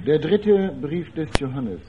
Der dritte Brief des Johannes.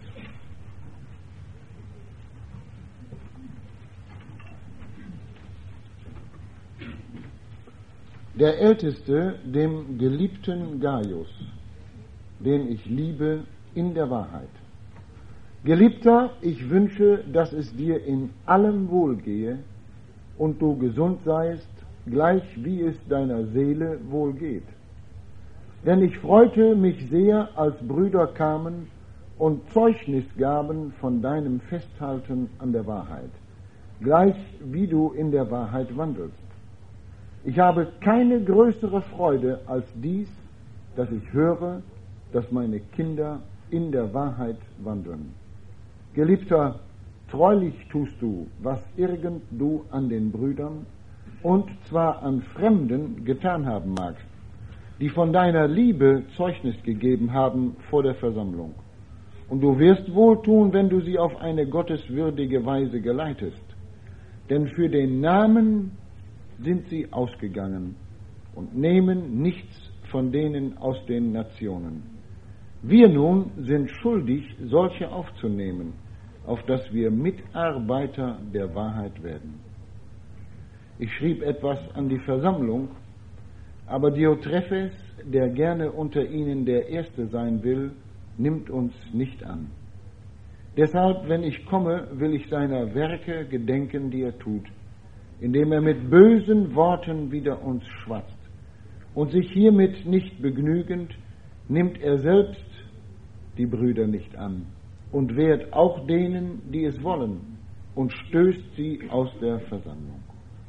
Der Älteste, dem geliebten Gaius, den ich liebe in der Wahrheit. Geliebter, ich wünsche, dass es dir in allem wohlgehe und du gesund seist, gleich wie es deiner Seele wohlgeht. Denn ich freute mich sehr, als Brüder kamen und Zeugnis gaben von deinem Festhalten an der Wahrheit, gleich wie du in der Wahrheit wandelst. Ich habe keine größere Freude als dies, dass ich höre, dass meine Kinder in der Wahrheit wandeln. Geliebter, treulich tust du, was irgend du an den Brüdern, und zwar an Fremden, getan haben magst, die von deiner Liebe Zeugnis gegeben haben vor der Versammlung. Und du wirst wohl tun, wenn du sie auf eine gotteswürdige Weise geleitest. Denn für den Namen sind sie ausgegangen und nehmen nichts von denen aus den Nationen. Wir nun sind schuldig, solche aufzunehmen, auf dass wir Mitarbeiter der Wahrheit werden. Ich schrieb etwas an die Versammlung, aber Diotrephes, der gerne unter ihnen der Erste sein will, nimmt uns nicht an. Deshalb, wenn ich komme, will ich seiner Werke gedenken, die er tut, indem er mit bösen Worten wider uns schwatzt. Und sich hiermit nicht begnügend, nimmt er selbst die Brüder nicht an und wehrt auch denen, die es wollen, und stößt sie aus der Versammlung.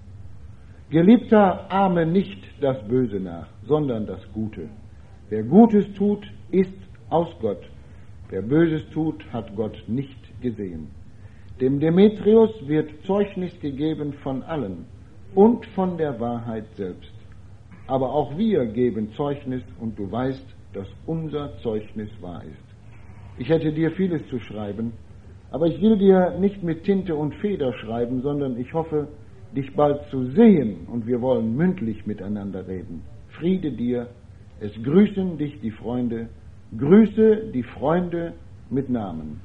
Geliebter, ahme nicht das Böse nach, sondern das Gute. Wer Gutes tut, ist aus Gott. Wer Böses tut, hat Gott nicht gesehen. Dem Demetrius wird Zeugnis gegeben von allen und von der Wahrheit selbst. Aber auch wir geben Zeugnis, und du weißt, dass unser Zeugnis wahr ist. Ich hätte dir vieles zu schreiben, aber ich will dir nicht mit Tinte und Feder schreiben, sondern ich hoffe, dich bald zu sehen, und wir wollen mündlich miteinander reden. Friede dir, es grüßen dich die Freunde, grüße die Freunde mit Namen.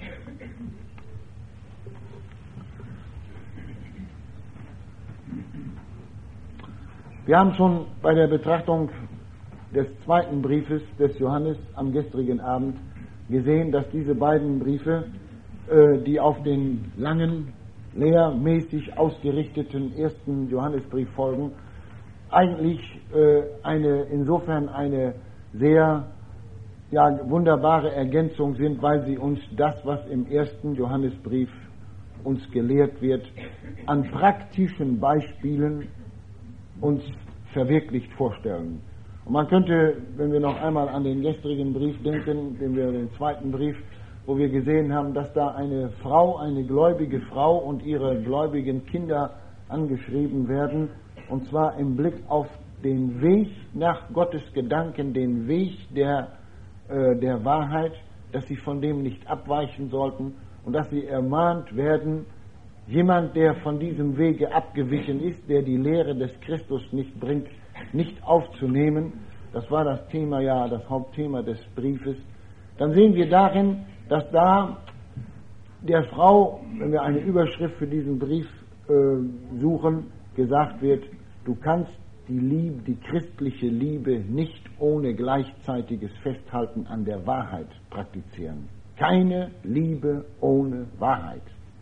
Wir haben schon bei der Betrachtung des zweiten Briefes des Johannes am gestrigen Abend gesehen, dass diese beiden Briefe, die auf den langen, lehrmäßig ausgerichteten ersten Johannesbrief folgen, eigentlich insofern eine sehr wunderbare Ergänzung sind, weil sie uns das, was im ersten Johannesbrief uns gelehrt wird, an praktischen Beispielen uns verwirklicht vorstellen. Und man könnte, wenn wir noch einmal an den gestrigen Brief denken, den zweiten Brief, wo wir gesehen haben, dass da eine Frau, eine gläubige Frau und ihre gläubigen Kinder angeschrieben werden, und zwar im Blick auf den Weg nach Gottes Gedanken, den Weg der Wahrheit, dass sie von dem nicht abweichen sollten und dass sie ermahnt werden, jemand, der von diesem Wege abgewichen ist, der die Lehre des Christus nicht bringt, nicht aufzunehmen. Das war das Thema, das Hauptthema des Briefes. Dann sehen wir darin, dass da der Frau, wenn wir eine Überschrift für diesen Brief suchen, gesagt wird, du kannst die Liebe, die christliche Liebe nicht ohne gleichzeitiges Festhalten an der Wahrheit praktizieren. Keine Liebe ohne Wahrheit.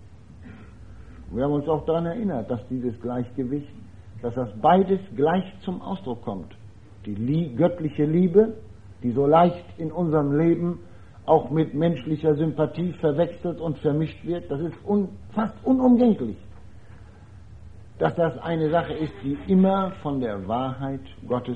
Und wir haben uns auch daran erinnert, dass dieses Gleichgewicht, dass das beides gleich zum Ausdruck kommt. Die göttliche Liebe, die so leicht in unserem Leben auch mit menschlicher Sympathie verwechselt und vermischt wird, das ist fast unumgänglich, dass das eine Sache ist, die immer von der Wahrheit Gottes,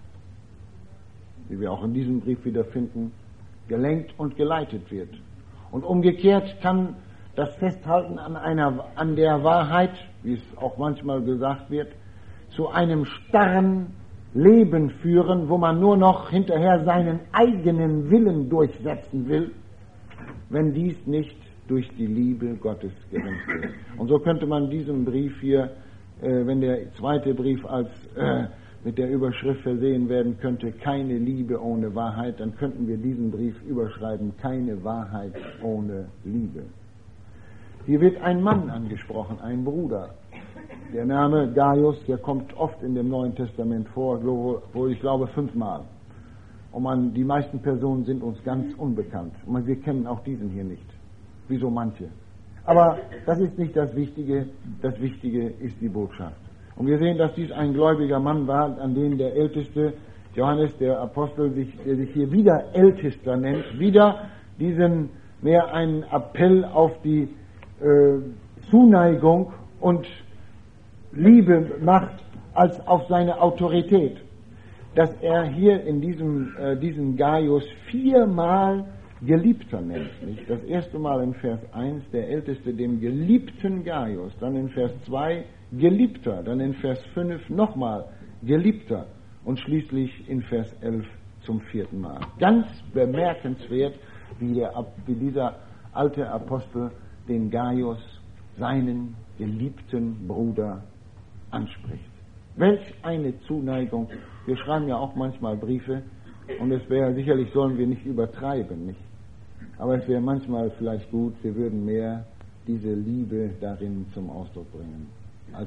wie wir auch in diesem Brief wiederfinden, gelenkt und geleitet wird. Und umgekehrt kann das Festhalten an der Wahrheit, wie es auch manchmal gesagt wird, zu einem starren Leben führen, wo man nur noch hinterher seinen eigenen Willen durchsetzen will, wenn dies nicht durch die Liebe Gottes gelenkt wird. Und so könnte man diesem Brief hier, wenn der zweite Brief als mit der Überschrift versehen werden könnte, keine Liebe ohne Wahrheit, dann könnten wir diesen Brief überschreiben, keine Wahrheit ohne Liebe. Hier wird ein Mann angesprochen, ein Bruder. Der Name Gaius, der kommt oft in dem Neuen Testament vor, wohl ich glaube 5-mal. Und die meisten Personen sind uns ganz unbekannt. Und wir kennen auch diesen hier nicht, wie so manche. Aber das ist nicht das Wichtige ist die Botschaft. Und wir sehen, dass dies ein gläubiger Mann war, an den der Älteste, Johannes, der Apostel, der sich hier wieder Ältester nennt, wieder diesen mehr einen Appell auf die Zuneigung und Liebe macht, als auf seine Autorität. Dass er hier in diesen Gaius 4-mal Geliebter nennt. Nicht? Das erste Mal in Vers 1, der Älteste dem geliebten Gaius, dann in Vers 2 Geliebter, dann in Vers 5 nochmal Geliebter und schließlich in Vers 11 zum 4. Mal. Ganz bemerkenswert, wie dieser alte Apostel den Gaius, seinen geliebten Bruder, anspricht. Welch eine Zuneigung. Wir schreiben ja auch manchmal Briefe und es wäre sicherlich, sollen wir nicht übertreiben, nicht? Aber es wäre manchmal vielleicht gut, wir würden mehr diese Liebe darin zum Ausdruck bringen, als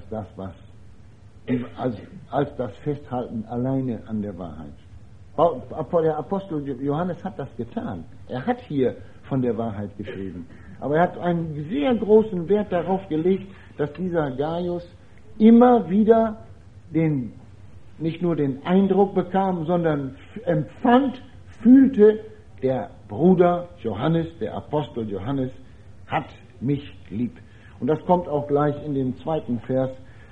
das Festhalten alleine an der Wahrheit. Der Apostel Johannes hat das getan. Er hat hier von der Wahrheit geschrieben. Aber er hat einen sehr großen Wert darauf gelegt, dass dieser Gaius immer wieder nicht nur den Eindruck bekam, sondern empfand, fühlte, der Bruder Johannes, der Apostel Johannes, hat mich lieb. Und das kommt auch gleich in dem 2. Vers.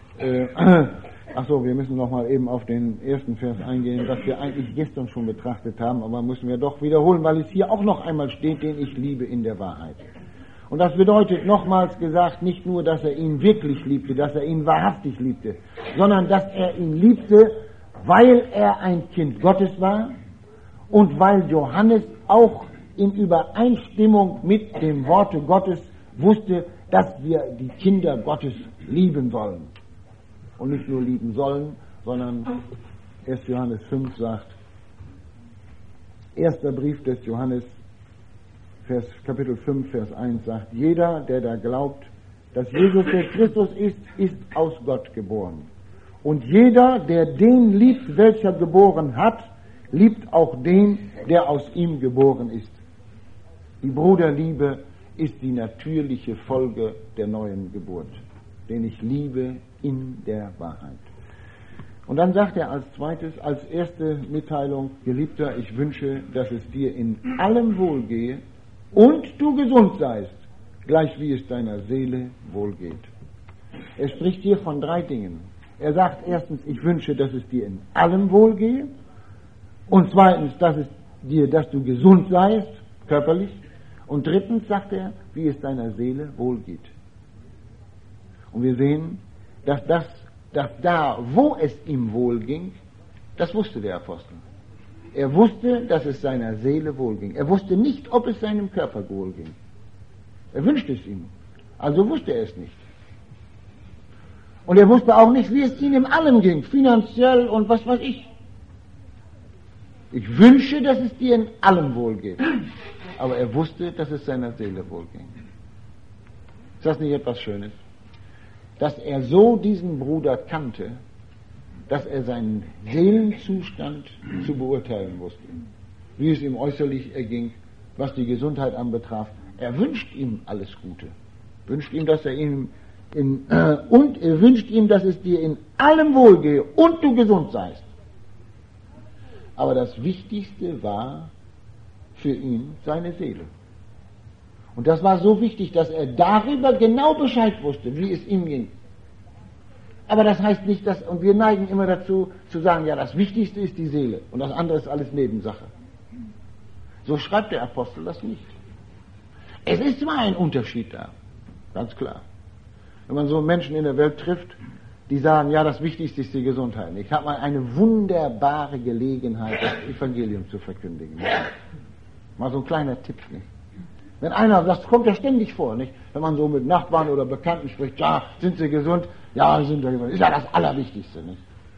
Wir müssen noch mal eben auf den 1. Vers eingehen, das wir eigentlich gestern schon betrachtet haben, aber müssen wir doch wiederholen, weil es hier auch noch einmal steht, den ich liebe in der Wahrheit. Und das bedeutet, nochmals gesagt, nicht nur, dass er ihn wirklich liebte, dass er ihn wahrhaftig liebte, sondern dass er ihn liebte, weil er ein Kind Gottes war und weil Johannes auch in Übereinstimmung mit dem Worte Gottes wusste, dass wir die Kinder Gottes lieben sollen. Und nicht nur lieben sollen, sondern 1. Johannes 5 sagt, erster Brief des Johannes, Kapitel 5, Vers 1 sagt, jeder, der da glaubt, dass Jesus der Christus ist, ist aus Gott geboren. Und jeder, der den liebt, welcher geboren hat, liebt auch den, der aus ihm geboren ist. Die Bruderliebe ist die natürliche Folge der neuen Geburt, den ich liebe in der Wahrheit. Und dann sagt er als zweites, als erste Mitteilung, Geliebter, ich wünsche, dass es dir in allem wohlgehe und du gesund seist, gleich wie es deiner Seele wohlgeht. Er spricht hier von 3 Dingen. Er sagt erstens, ich wünsche, dass es dir in allem wohlgehe, und zweitens, dass du gesund seist, körperlich, und drittens sagt er, wie es deiner Seele wohlgeht. Und wir sehen, dass da, wo es ihm wohlging, das wusste der Apostel. Er wusste, dass es seiner Seele wohlging. Er wusste nicht, ob es seinem Körper wohlging. Er wünschte es ihm. Also wusste er es nicht. Und er wusste auch nicht, wie es ihm in allem ging, finanziell und was weiß ich. Ich wünsche, dass es dir in allem wohlgeht. Aber er wusste, dass es seiner Seele wohlging. Ist das nicht etwas Schönes? Dass er so diesen Bruder kannte, dass er seinen Seelenzustand zu beurteilen wusste. Wie es ihm äußerlich erging, was die Gesundheit anbetraf. Er wünscht ihm alles Gute. Wünscht ihm, dass er ihm und er wünscht ihm, dass es dir in allem wohlgehe und du gesund seist. Aber das Wichtigste war für ihn seine Seele. Und das war so wichtig, dass er darüber genau Bescheid wusste, wie es ihm ging. Aber das heißt nicht, und wir neigen immer dazu, zu sagen, ja, das Wichtigste ist die Seele und das andere ist alles Nebensache. So schreibt der Apostel das nicht. Es ist zwar ein Unterschied da, ganz klar. Wenn man so Menschen in der Welt trifft, die sagen, ja, das Wichtigste ist die Gesundheit. Ich habe mal eine wunderbare Gelegenheit, das Evangelium zu verkündigen. Mal so ein kleiner Tipp, nicht? Wenn einer, das kommt ja ständig vor, nicht? Wenn man so mit Nachbarn oder Bekannten spricht, ja, sind sie gesund? Ja, sind sie gesund. Ist ja das Allerwichtigste, nicht?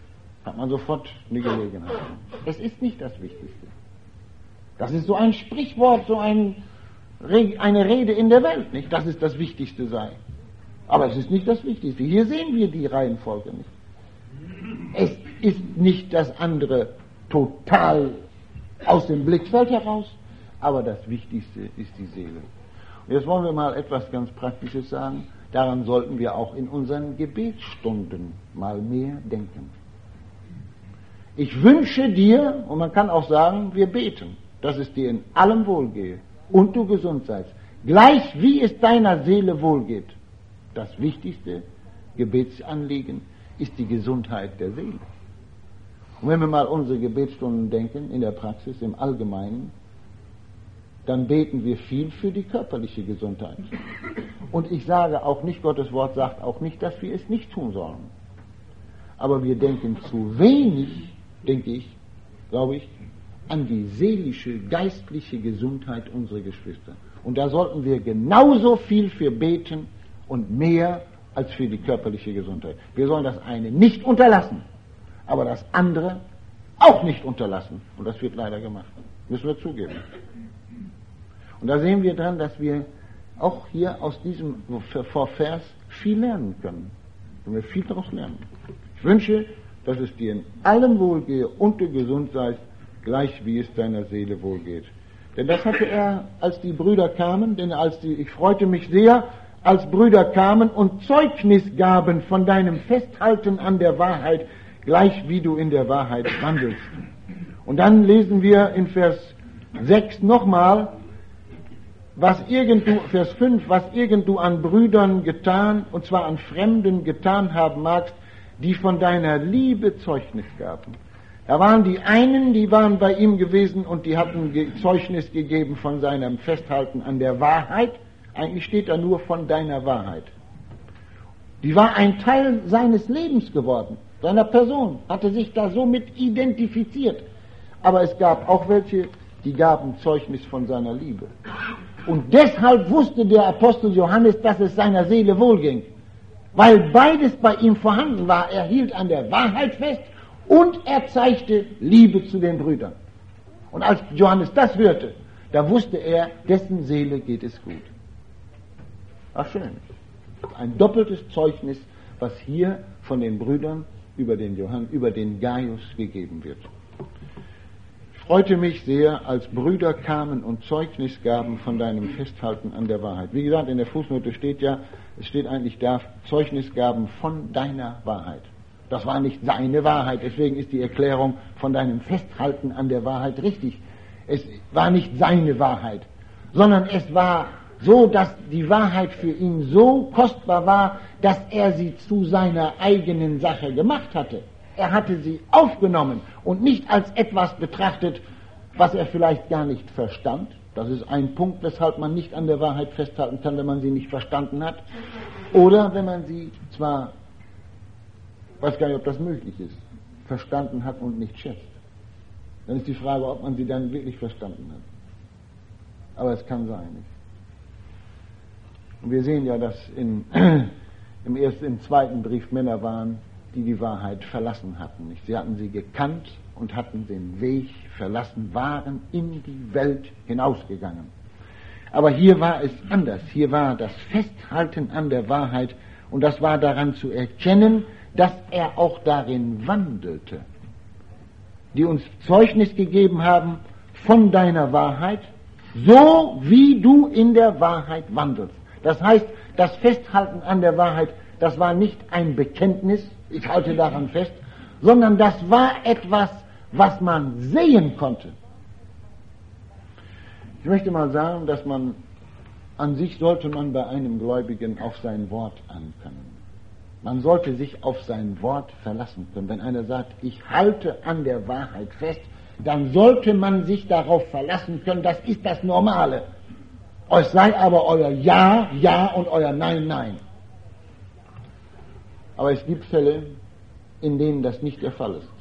hat man sofort eine Gelegenheit. Es ist nicht das Wichtigste. Das ist so ein Sprichwort, so eine Rede in der Welt, nicht, dass es das Wichtigste sei. Aber es ist nicht das Wichtigste. Hier sehen wir die Reihenfolge nicht. Es ist nicht das andere total aus dem Blickfeld heraus, aber das Wichtigste ist die Seele. Und jetzt wollen wir mal etwas ganz Praktisches sagen. Daran sollten wir auch in unseren Gebetsstunden mal mehr denken. Ich wünsche dir, und man kann auch sagen, wir beten, dass es dir in allem wohlgehe und du gesund seist, gleich wie es deiner Seele wohlgeht. Das wichtigste Gebetsanliegen ist die Gesundheit der Seele. Und wenn wir mal unsere Gebetsstunden denken, in der Praxis, im Allgemeinen, dann beten wir viel für die körperliche Gesundheit. Und ich sage auch nicht, Gottes Wort sagt auch nicht, dass wir es nicht tun sollen. Aber wir denken zu wenig, denke ich, glaube ich, an die seelische, geistliche Gesundheit unserer Geschwister. Und da sollten wir genauso viel für beten und mehr als für die körperliche Gesundheit. Wir sollen das eine nicht unterlassen, aber das andere auch nicht unterlassen. Und das wird leider gemacht. Müssen wir zugeben. Und da sehen wir dran, dass wir auch hier aus diesem Vers viel lernen können. Können wir viel daraus lernen. Ich wünsche, dass es dir in allem wohlgehe und du gesund seist, gleich wie es deiner Seele wohlgeht. Denn das hatte er, als die Brüder kamen, ich freute mich sehr, als Brüder kamen und Zeugnis gaben von deinem Festhalten an der Wahrheit, gleich wie du in der Wahrheit wandelst. Und dann lesen wir in Vers 6 nochmal, Vers 5, was irgend du an Brüdern getan, und zwar an Fremden getan haben magst, die von deiner Liebe Zeugnis gaben. Da waren die einen, die waren bei ihm gewesen und die hatten Zeugnis gegeben von seinem Festhalten an der Wahrheit. Eigentlich steht da nur von deiner Wahrheit. Die war ein Teil seines Lebens geworden, seiner Person, hatte sich da so mit identifiziert. Aber es gab auch welche, die gaben Zeugnis von seiner Liebe. Und deshalb wusste der Apostel Johannes, dass es seiner Seele wohlging. Weil beides bei ihm vorhanden war. Er hielt an der Wahrheit fest und er zeigte Liebe zu den Brüdern. Und als Johannes das hörte, da wusste er, dessen Seele geht es gut. Ach schön. Ein doppeltes Zeugnis, was hier von den Brüdern über den Gaius gegeben wird. Ich freute mich sehr, als Brüder kamen und Zeugnis gaben von deinem Festhalten an der Wahrheit. Wie gesagt, in der Fußnote steht ja, es steht eigentlich da, Zeugnis gaben von deiner Wahrheit. Das war nicht seine Wahrheit, deswegen ist die Erklärung von deinem Festhalten an der Wahrheit richtig. Es war nicht seine Wahrheit, sondern es war so, dass die Wahrheit für ihn so kostbar war, dass er sie zu seiner eigenen Sache gemacht hatte. Er hatte sie aufgenommen und nicht als etwas betrachtet, was er vielleicht gar nicht verstand. Das ist ein Punkt, weshalb man nicht an der Wahrheit festhalten kann, wenn man sie nicht verstanden hat. Oder wenn man sie zwar, weiß gar nicht, ob das möglich ist, verstanden hat und nicht schätzt. Dann ist die Frage, ob man sie dann wirklich verstanden hat. Aber es kann sein, nicht? Und wir sehen ja, dass im zweiten Brief Männer waren, die Wahrheit verlassen hatten. Nicht? Sie hatten sie gekannt und hatten den Weg verlassen, waren in die Welt hinausgegangen. Aber hier war es anders. Hier war das Festhalten an der Wahrheit und das war daran zu erkennen, dass er auch darin wandelte. Die uns Zeugnis gegeben haben von deiner Wahrheit, so wie du in der Wahrheit wandelst. Das heißt, das Festhalten an der Wahrheit, das war nicht ein Bekenntnis, ich halte daran fest, sondern das war etwas, was man sehen konnte. Ich möchte mal sagen, dass man an sich sollte man bei einem Gläubigen auf sein Wort ankommen. Man sollte sich auf sein Wort verlassen können. Wenn einer sagt, ich halte an der Wahrheit fest, dann sollte man sich darauf verlassen können, das ist das Normale. Es sei aber euer Ja, Ja und euer Nein, Nein. Aber es gibt Fälle, in denen das nicht der Fall ist.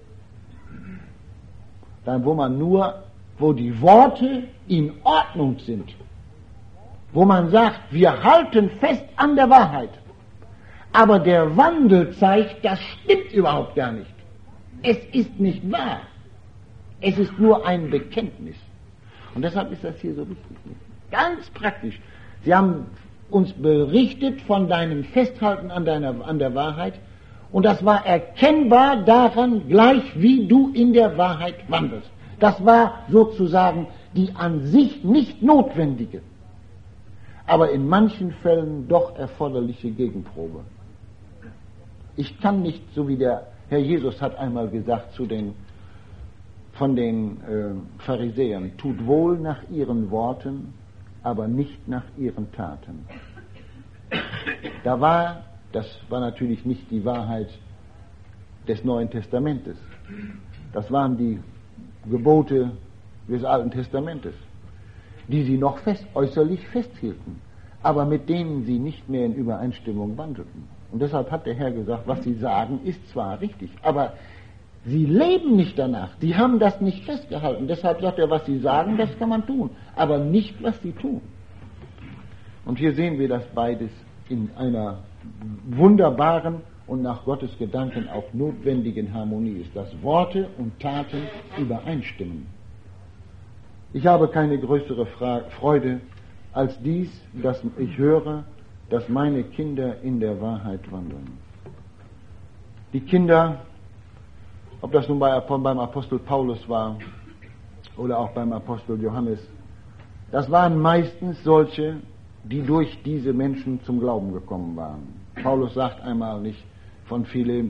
Dann, wo die Worte in Ordnung sind, wo man sagt, wir halten fest an der Wahrheit, aber der Wandel zeigt, das stimmt überhaupt gar nicht. Es ist nicht wahr. Es ist nur ein Bekenntnis. Und deshalb ist das hier so wichtig. Ganz praktisch. Sie haben uns berichtet von deinem Festhalten an der Wahrheit, und das war erkennbar daran, gleich wie du in der Wahrheit wandelst. Das war sozusagen die an sich nicht notwendige, aber in manchen Fällen doch erforderliche Gegenprobe. Ich kann nicht, so wie der Herr Jesus hat einmal gesagt von den Pharisäern, tut wohl nach ihren Worten, aber nicht nach ihren Taten. Das war natürlich nicht die Wahrheit des Neuen Testamentes. Das waren die Gebote des Alten Testamentes, die sie noch äußerlich festhielten, aber mit denen sie nicht mehr in Übereinstimmung wandelten. Und deshalb hat der Herr gesagt, was sie sagen, ist zwar richtig, aber sie leben nicht danach. Sie haben das nicht festgehalten. Deshalb sagt er, was sie sagen, das kann man tun, aber nicht, was sie tun. Und hier sehen wir, dass beides in einer wunderbaren und nach Gottes Gedanken auch notwendigen Harmonie ist, dass Worte und Taten übereinstimmen. Ich habe keine größere Freude als dies, dass ich höre, dass meine Kinder in der Wahrheit wandeln. Die Kinder, ob das nun beim Apostel Paulus war oder auch beim Apostel Johannes, das waren meistens solche, die durch diese Menschen zum Glauben gekommen waren. Paulus sagt einmal nicht von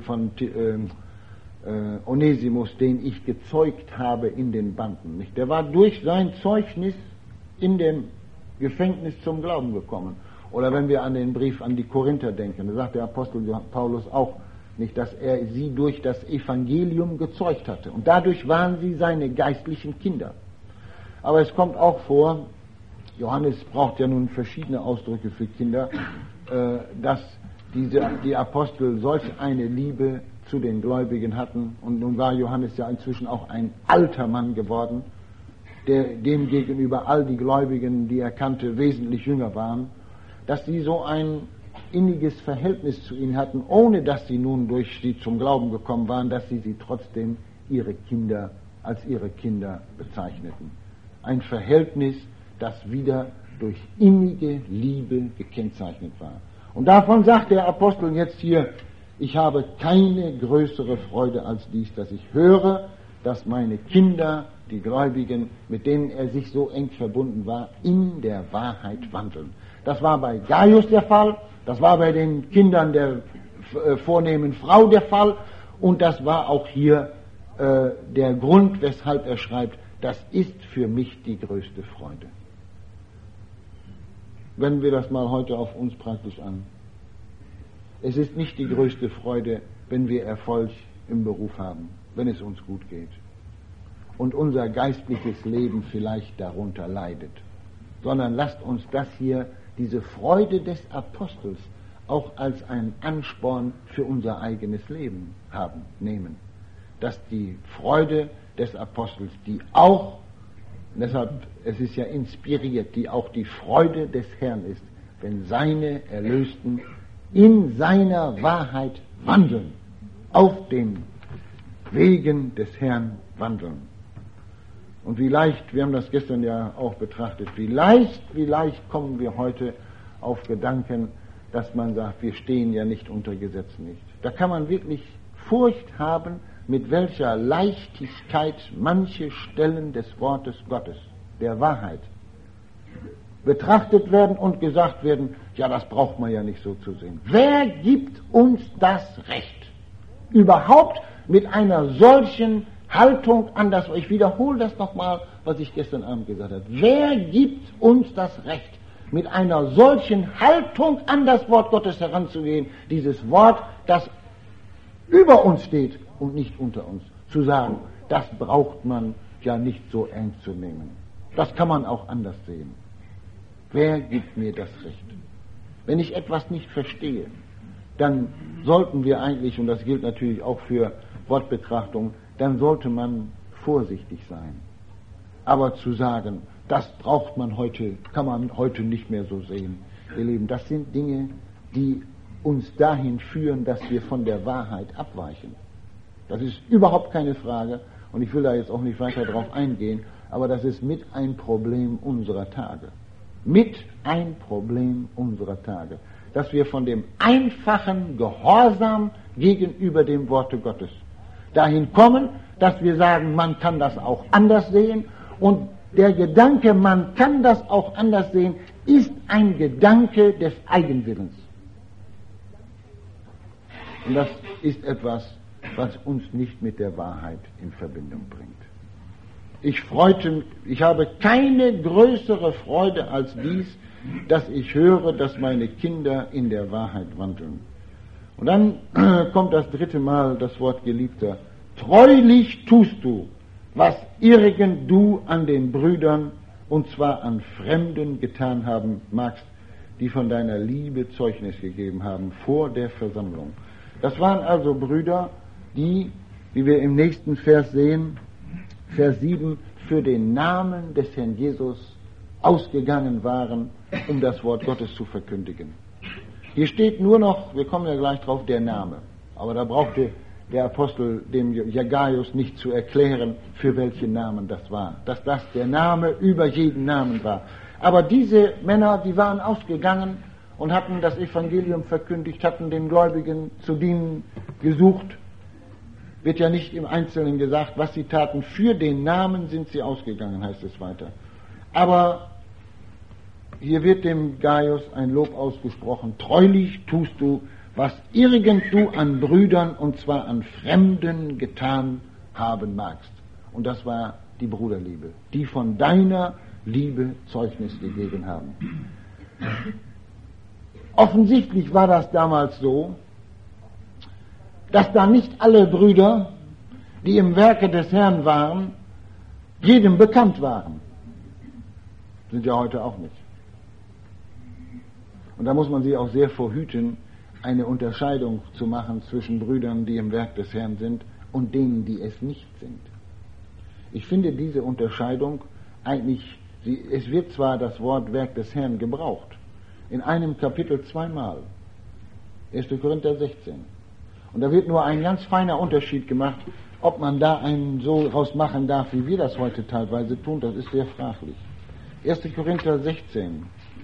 Onesimus, den ich gezeugt habe in den Banden. Nicht? Der war durch sein Zeugnis in dem Gefängnis zum Glauben gekommen. Oder wenn wir an den Brief an die Korinther denken, da sagt der Apostel Paulus auch nicht, dass er sie durch das Evangelium gezeugt hatte. Und dadurch waren sie seine geistlichen Kinder. Aber es kommt auch vor, Johannes braucht ja nun verschiedene Ausdrücke für Kinder, dass die Apostel solch eine Liebe zu den Gläubigen hatten. Und nun war Johannes ja inzwischen auch ein alter Mann geworden, dem gegenüber all die Gläubigen, die er kannte, wesentlich jünger waren, dass sie so ein inniges Verhältnis zu ihnen hatten, ohne dass sie nun durch sie zum Glauben gekommen waren, dass sie trotzdem als ihre Kinder bezeichneten. Ein Verhältnis, das wieder durch innige Liebe gekennzeichnet war. Und davon sagt der Apostel jetzt hier, ich habe keine größere Freude als dies, dass ich höre, dass meine Kinder, die Gläubigen, mit denen er sich so eng verbunden war, in der Wahrheit wandeln. Das war bei Gaius der Fall, das war bei den Kindern der vornehmen Frau der Fall, und das war auch hier der Grund, weshalb er schreibt, das ist für mich die größte Freude. Wenden wir das mal heute auf uns praktisch an. Es ist nicht die größte Freude, wenn wir Erfolg im Beruf haben, wenn es uns gut geht und unser geistliches Leben vielleicht darunter leidet, sondern lasst uns das hier, diese Freude des Apostels, auch als einen Ansporn für unser eigenes Leben nehmen. Dass die Freude des Apostels, die auch, deshalb, es ist ja inspiriert, die auch die Freude des Herrn ist, wenn seine Erlösten in seiner Wahrheit wandeln, auf den Wegen des Herrn wandeln. Und wie leicht, wir haben das gestern ja auch betrachtet, wie leicht kommen wir heute auf Gedanken, dass man sagt, wir stehen ja nicht unter Gesetzen nicht. Da kann man wirklich Furcht haben, mit welcher Leichtigkeit manche Stellen des Wortes Gottes, der Wahrheit, betrachtet werden und gesagt werden, ja, das braucht man ja nicht so zu sehen. Wer gibt uns das Recht, überhaupt mit einer solchen Haltung an das, ich wiederhole das nochmal, was ich gestern Abend gesagt habe, wer gibt uns das Recht, mit einer solchen Haltung an das Wort Gottes heranzugehen, dieses Wort, das über uns steht und nicht unter uns, zu sagen, das braucht man ja nicht so eng zu nehmen. Das kann man auch anders sehen. Wer gibt mir das Recht? Wenn ich etwas nicht verstehe, dann sollten wir eigentlich, und das gilt natürlich auch für Wortbetrachtung, dann sollte man vorsichtig sein. Aber zu sagen, das braucht man heute, kann man heute nicht mehr so sehen. Ihr Lieben, das sind Dinge, die uns dahin führen, dass wir von der Wahrheit abweichen. Das ist überhaupt keine Frage und ich will da jetzt auch nicht weiter drauf eingehen, aber das ist mit ein Problem unserer Tage. Mit ein Problem unserer Tage. Dass wir von dem einfachen Gehorsam gegenüber dem Worte Gottes dahin kommen, dass wir sagen, man kann das auch anders sehen, und der Gedanke, man kann das auch anders sehen, ist ein Gedanke des Eigenwillens. Und das ist etwas, was uns nicht mit der Wahrheit in Verbindung bringt. Ich habe keine größere Freude als dies, dass ich höre, dass meine Kinder in der Wahrheit wandeln. Und dann kommt das dritte Mal das Wort Geliebter. Treulich tust du, was irgend du an den Brüdern, und zwar an Fremden, getan haben magst, die von deiner Liebe Zeugnis gegeben haben vor der Versammlung. Das waren also Brüder, die, wie wir im nächsten Vers sehen, Vers 7, für den Namen des Herrn Jesus ausgegangen waren, um das Wort Gottes zu verkündigen. Hier steht nur noch, wir kommen ja gleich drauf, der Name. Aber da brauchte der Apostel dem Gaius nicht zu erklären, für welchen Namen das war. Dass das der Name über jeden Namen war. Aber diese Männer, die waren ausgegangen und hatten das Evangelium verkündigt, hatten den Gläubigen zu dienen gesucht. Wird ja nicht im Einzelnen gesagt, was sie taten. Für den Namen sind sie ausgegangen, heißt es weiter. Aber hier wird dem Gaius ein Lob ausgesprochen. Treulich tust du, was irgend du an Brüdern, und zwar an Fremden, getan haben magst. Und das war die Bruderliebe, die von deiner Liebe Zeugnis gegeben haben. Offensichtlich war das damals so, dass da nicht alle Brüder, die im Werke des Herrn waren, jedem bekannt waren. Sind ja heute auch nicht. Und da muss man sich auch sehr vorhüten, eine Unterscheidung zu machen zwischen Brüdern, die im Werk des Herrn sind, und denen, die es nicht sind. Ich finde diese Unterscheidung eigentlich, es wird zwar das Wort Werk des Herrn gebraucht, in einem Kapitel zweimal, 1. Korinther 16. Und da wird nur ein ganz feiner Unterschied gemacht, ob man da einen so rausmachen darf, wie wir das heute teilweise tun, das ist sehr fraglich. 1. Korinther 16.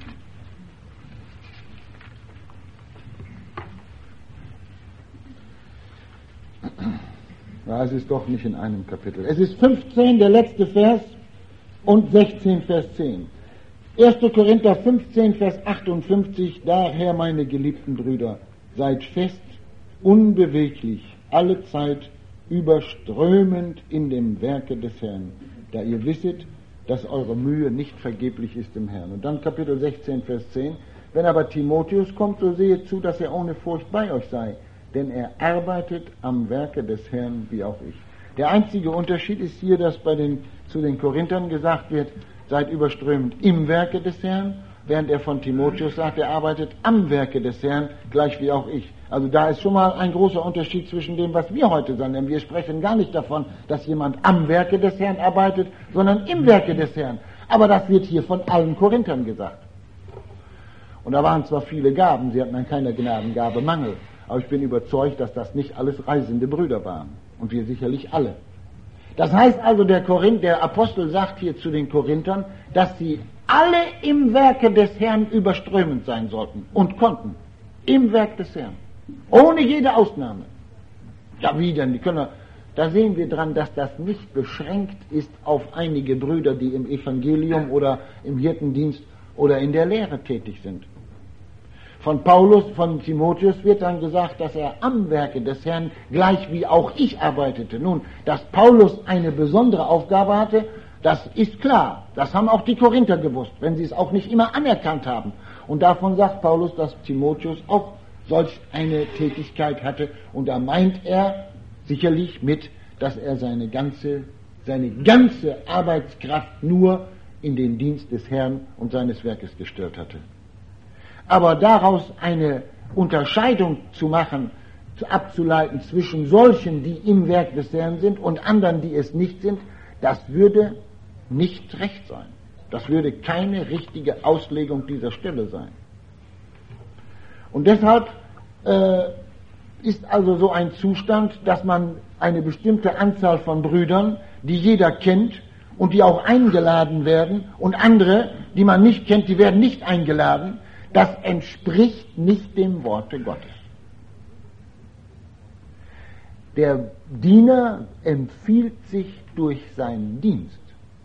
Ja, es ist doch nicht in einem Kapitel. Es ist 15, der letzte Vers, und 16, Vers 10. 1. Korinther 15, Vers 58, daher, meine geliebten Brüder, seid fest, unbeweglich, alle Zeit überströmend in dem Werke des Herrn, da ihr wisset, dass eure Mühe nicht vergeblich ist im Herrn. Und dann Kapitel 16, Vers 10, wenn aber Timotheus kommt, so sehet zu, dass er ohne Furcht bei euch sei, denn er arbeitet am Werke des Herrn wie auch ich. Der einzige Unterschied ist hier, dass zu den Korinthern gesagt wird, seid überströmend im Werke des Herrn, während er von Timotheus sagt, er arbeitet am Werke des Herrn, gleich wie auch ich. Also da ist schon mal ein großer Unterschied zwischen dem, was wir heute sagen, denn wir sprechen gar nicht davon, dass jemand am Werke des Herrn arbeitet, sondern im Werke des Herrn. Aber das wird hier von allen Korinthern gesagt. Und da waren zwar viele Gaben, sie hatten an keiner Gnadengabe Mangel, aber ich bin überzeugt, dass das nicht alles reisende Brüder waren. Und wir sicherlich alle. Das heißt also, der Apostel sagt hier zu den Korinthern, dass sie alle im Werke des Herrn überströmend sein sollten und konnten. Im Werk des Herrn. Ohne jede Ausnahme. Ja, wie denn? Da sehen wir dran, dass das nicht beschränkt ist auf einige Brüder, die im Evangelium oder im Hirtendienst oder in der Lehre tätig sind. Von Timotheus wird dann gesagt, dass er am Werke des Herrn gleich wie auch ich arbeitete. Nun, dass Paulus eine besondere Aufgabe hatte, das ist klar. Das haben auch die Korinther gewusst, wenn sie es auch nicht immer anerkannt haben. Und davon sagt Paulus, dass Timotheus auch solch eine Tätigkeit hatte. Und da meint er sicherlich mit, dass er seine ganze Arbeitskraft nur in den Dienst des Herrn und seines Werkes gestellt hatte. Aber daraus eine Unterscheidung zu machen, abzuleiten zwischen solchen, die im Werk des Herrn sind, und anderen, die es nicht sind, das würde nicht recht sein. Das würde keine richtige Auslegung dieser Stelle sein. Und deshalb ist also so ein Zustand, dass man eine bestimmte Anzahl von Brüdern, die jeder kennt und die auch eingeladen werden, und andere, die man nicht kennt, die werden nicht eingeladen, das entspricht nicht dem Worte Gottes. Der Diener empfiehlt sich durch seinen Dienst.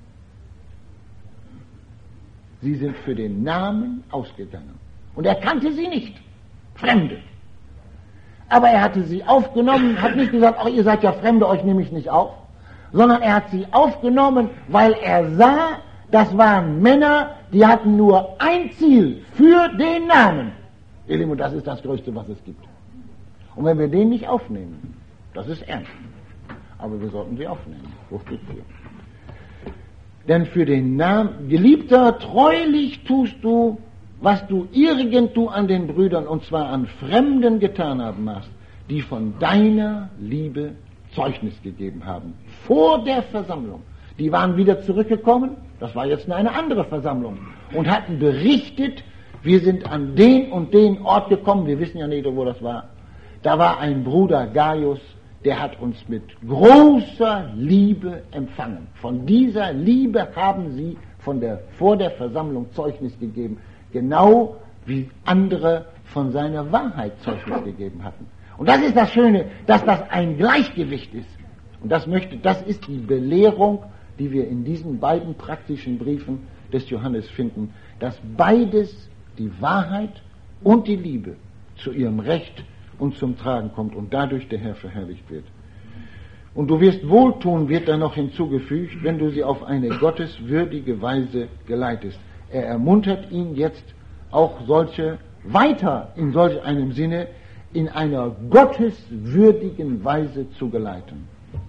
Sie sind für den Namen ausgegangen. Und er kannte sie nicht, Fremde. Aber er hatte sie aufgenommen, hat nicht gesagt, ach, ihr seid ja Fremde, euch nehme ich nicht auf, sondern er hat sie aufgenommen, weil er sah, das waren Männer, die hatten nur ein Ziel, für den Namen. Ihr Lieben, und das ist das Größte, was es gibt. Und wenn wir den nicht aufnehmen, das ist ernst. Aber wir sollten sie aufnehmen. Wo steht hier? Denn für den Namen, Geliebter, treulich tust du, was du irgendwo an den Brüdern, und zwar an Fremden, getan haben hast, die von deiner Liebe Zeugnis gegeben haben. Vor der Versammlung. Die waren wieder zurückgekommen, das war jetzt eine andere Versammlung, und hatten berichtet, wir sind an den und den Ort gekommen, wir wissen ja nicht, wo das war. Da war ein Bruder Gaius, der hat uns mit großer Liebe empfangen. Von dieser Liebe haben sie vor der Versammlung Zeugnis gegeben, genau wie andere von seiner Wahrheit Zeugnis gegeben hatten. Und das ist das Schöne, dass das ein Gleichgewicht ist. Und das ist die Belehrung, die wir in diesen beiden praktischen Briefen des Johannes finden, dass beides, die Wahrheit und die Liebe, zu ihrem Recht und zum Tragen kommt und dadurch der Herr verherrlicht wird. Und du wirst wohltun, wird da noch hinzugefügt, wenn du sie auf eine gotteswürdige Weise geleitest. Er ermuntert ihn jetzt auch solche weiter in solch einem Sinne in einer gotteswürdigen Weise zu geleiten.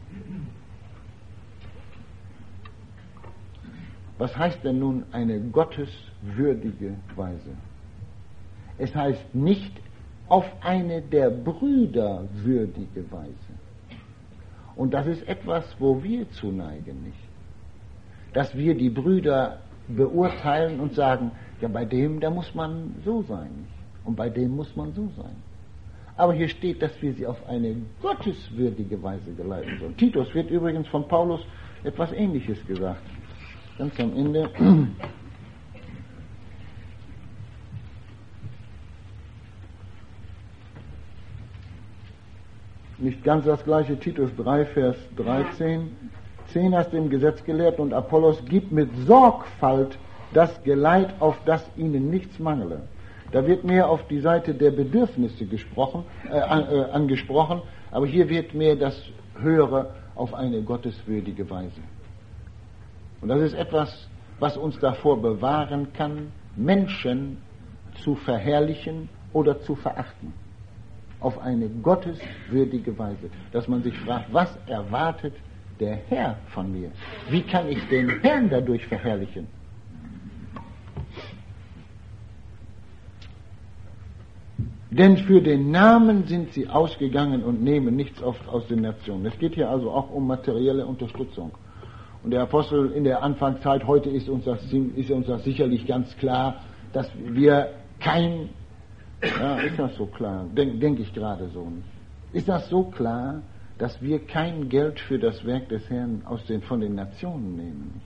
Was heißt denn nun eine gotteswürdige Weise? Es heißt nicht auf eine der Brüder würdige Weise. Und das ist etwas, wo wir zuneigen, nicht? Dass wir die Brüder beurteilen und sagen, ja, bei dem, da muss man so sein, nicht? Und bei dem muss man so sein. Aber hier steht, dass wir sie auf eine gotteswürdige Weise geleiten sollen. Titus wird übrigens von Paulus etwas Ähnliches gesagt. Ganz am Ende. Nicht ganz das gleiche, Titus 3, Vers 13. 10 hast du im Gesetz gelehrt, und Apollos gibt mit Sorgfalt das Geleit, auf das ihnen nichts mangele. Da wird mehr auf die Seite der Bedürfnisse angesprochen, aber hier wird mehr das Höhere auf eine gotteswürdige Weise. Und das ist etwas, was uns davor bewahren kann, Menschen zu verherrlichen oder zu verachten. Auf eine gotteswürdige Weise. Dass man sich fragt, was erwartet der Herr von mir? Wie kann ich den Herrn dadurch verherrlichen? Denn für den Namen sind sie ausgegangen und nehmen nichts aus den Nationen. Es geht hier also auch um materielle Unterstützung. Und der Apostel in der Anfangszeit, heute ist uns das sicherlich ganz klar, dass wir kein, ja, ist das so klar? Denke ich gerade so nicht. Ist das so klar, dass wir kein Geld für das Werk des Herrn von den Nationen nehmen?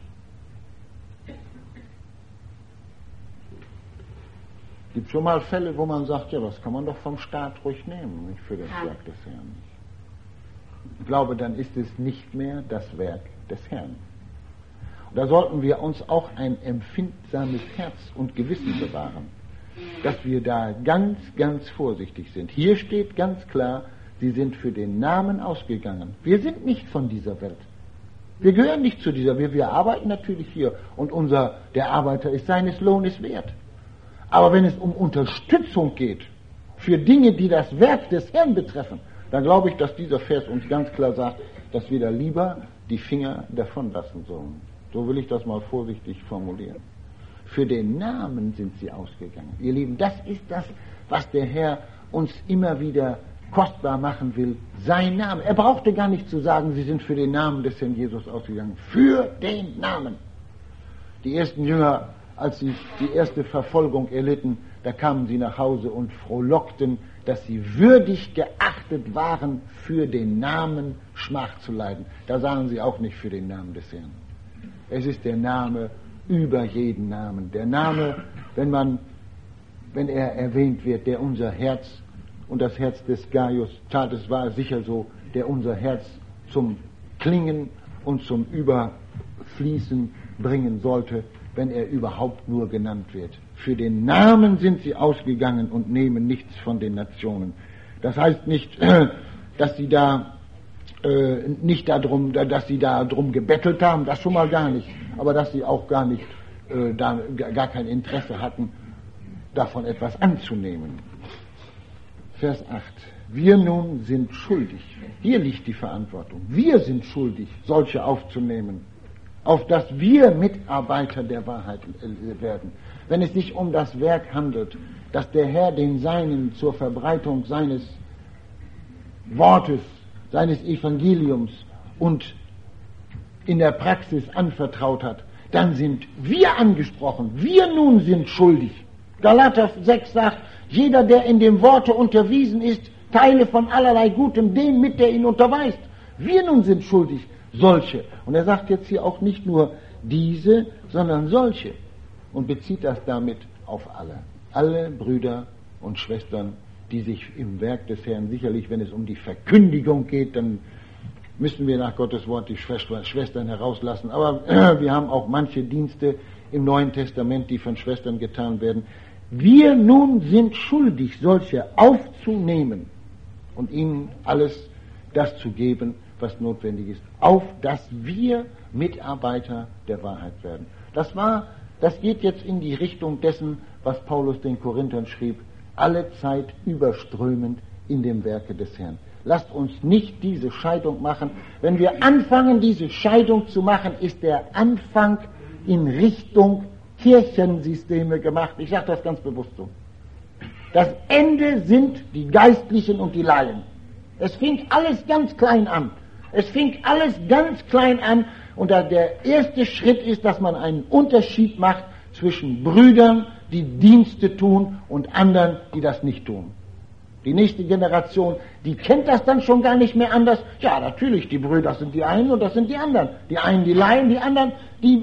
Es gibt schon mal Fälle, wo man sagt, ja, das kann man doch vom Staat ruhig nehmen, nicht für das Werk des Herrn. Ich glaube, dann ist es nicht mehr das Werk des Herrn. Und da sollten wir uns auch ein empfindsames Herz und Gewissen bewahren, dass wir da ganz, ganz vorsichtig sind. Hier steht ganz klar, sie sind für den Namen ausgegangen. Wir sind nicht von dieser Welt. Wir gehören nicht zu dieser Welt. Wir arbeiten natürlich hier und der Arbeiter ist seines Lohnes wert. Aber wenn es um Unterstützung geht, für Dinge, die das Werk des Herrn betreffen, dann glaube ich, dass dieser Vers uns ganz klar sagt, dass wir da lieber die Finger davon lassen sollen. So will ich das mal vorsichtig formulieren. Für den Namen sind sie ausgegangen. Ihr Lieben, das ist das, was der Herr uns immer wieder kostbar machen will. Sein Name. Er brauchte gar nicht zu sagen, sie sind für den Namen des Herrn Jesus ausgegangen. Für den Namen. Die ersten Jünger als sie die erste Verfolgung erlitten, da kamen sie nach Hause und frohlockten, dass sie würdig geachtet waren, für den Namen Schmach zu leiden. Da sagen sie auch nicht für den Namen des Herrn. Es ist der Name über jeden Namen. Der Name, wenn er erwähnt wird, der unser Herz und das Herz des Gaius tat, es war sicher so, der unser Herz zum Klingen und zum Überfließen bringen sollte, wenn er überhaupt nur genannt wird. Für den Namen sind sie ausgegangen und nehmen nichts von den Nationen. Das heißt nicht, dass sie da drum gebettelt haben, das schon mal gar nicht, aber dass sie auch gar kein Interesse hatten, davon etwas anzunehmen. Vers 8. Wir nun sind schuldig. Hier liegt die Verantwortung. Wir sind schuldig, solche aufzunehmen, auf dass wir Mitarbeiter der Wahrheit werden. Wenn es sich um das Werk handelt, dass der Herr den Seinen zur Verbreitung seines Wortes, seines Evangeliums und in der Praxis anvertraut hat, dann sind wir angesprochen. Wir nun sind schuldig. Galater 6 sagt, jeder, der in dem Worte unterwiesen ist, teile von allerlei Gutem den mit, der ihn unterweist. Wir nun sind schuldig, solche. Und er sagt jetzt hier auch nicht nur diese, sondern solche. Und bezieht das damit auf alle. Alle Brüder und Schwestern, die sich im Werk des Herrn, sicherlich, wenn es um die Verkündigung geht, dann müssen wir nach Gottes Wort die Schwestern herauslassen. Aber wir haben auch manche Dienste im Neuen Testament, die von Schwestern getan werden. Wir nun sind schuldig, solche aufzunehmen und ihnen alles das zu geben, was notwendig ist, auf dass wir Mitarbeiter der Wahrheit werden. Das geht jetzt in die Richtung dessen, was Paulus den Korinthern schrieb, alle Zeit überströmend in dem Werke des Herrn. Lasst uns nicht diese Scheidung machen. Wenn wir anfangen, diese Scheidung zu machen, ist der Anfang in Richtung Kirchensysteme gemacht. Ich sage das ganz bewusst so. Das Ende sind die Geistlichen und die Laien. Es fing alles ganz klein an. Und der erste Schritt ist, dass man einen Unterschied macht zwischen Brüdern, die Dienste tun, und anderen, die das nicht tun. Die nächste Generation, die kennt das dann schon gar nicht mehr anders. Ja, natürlich, die Brüder sind die einen und das sind die anderen. Die einen die Laien, die anderen, die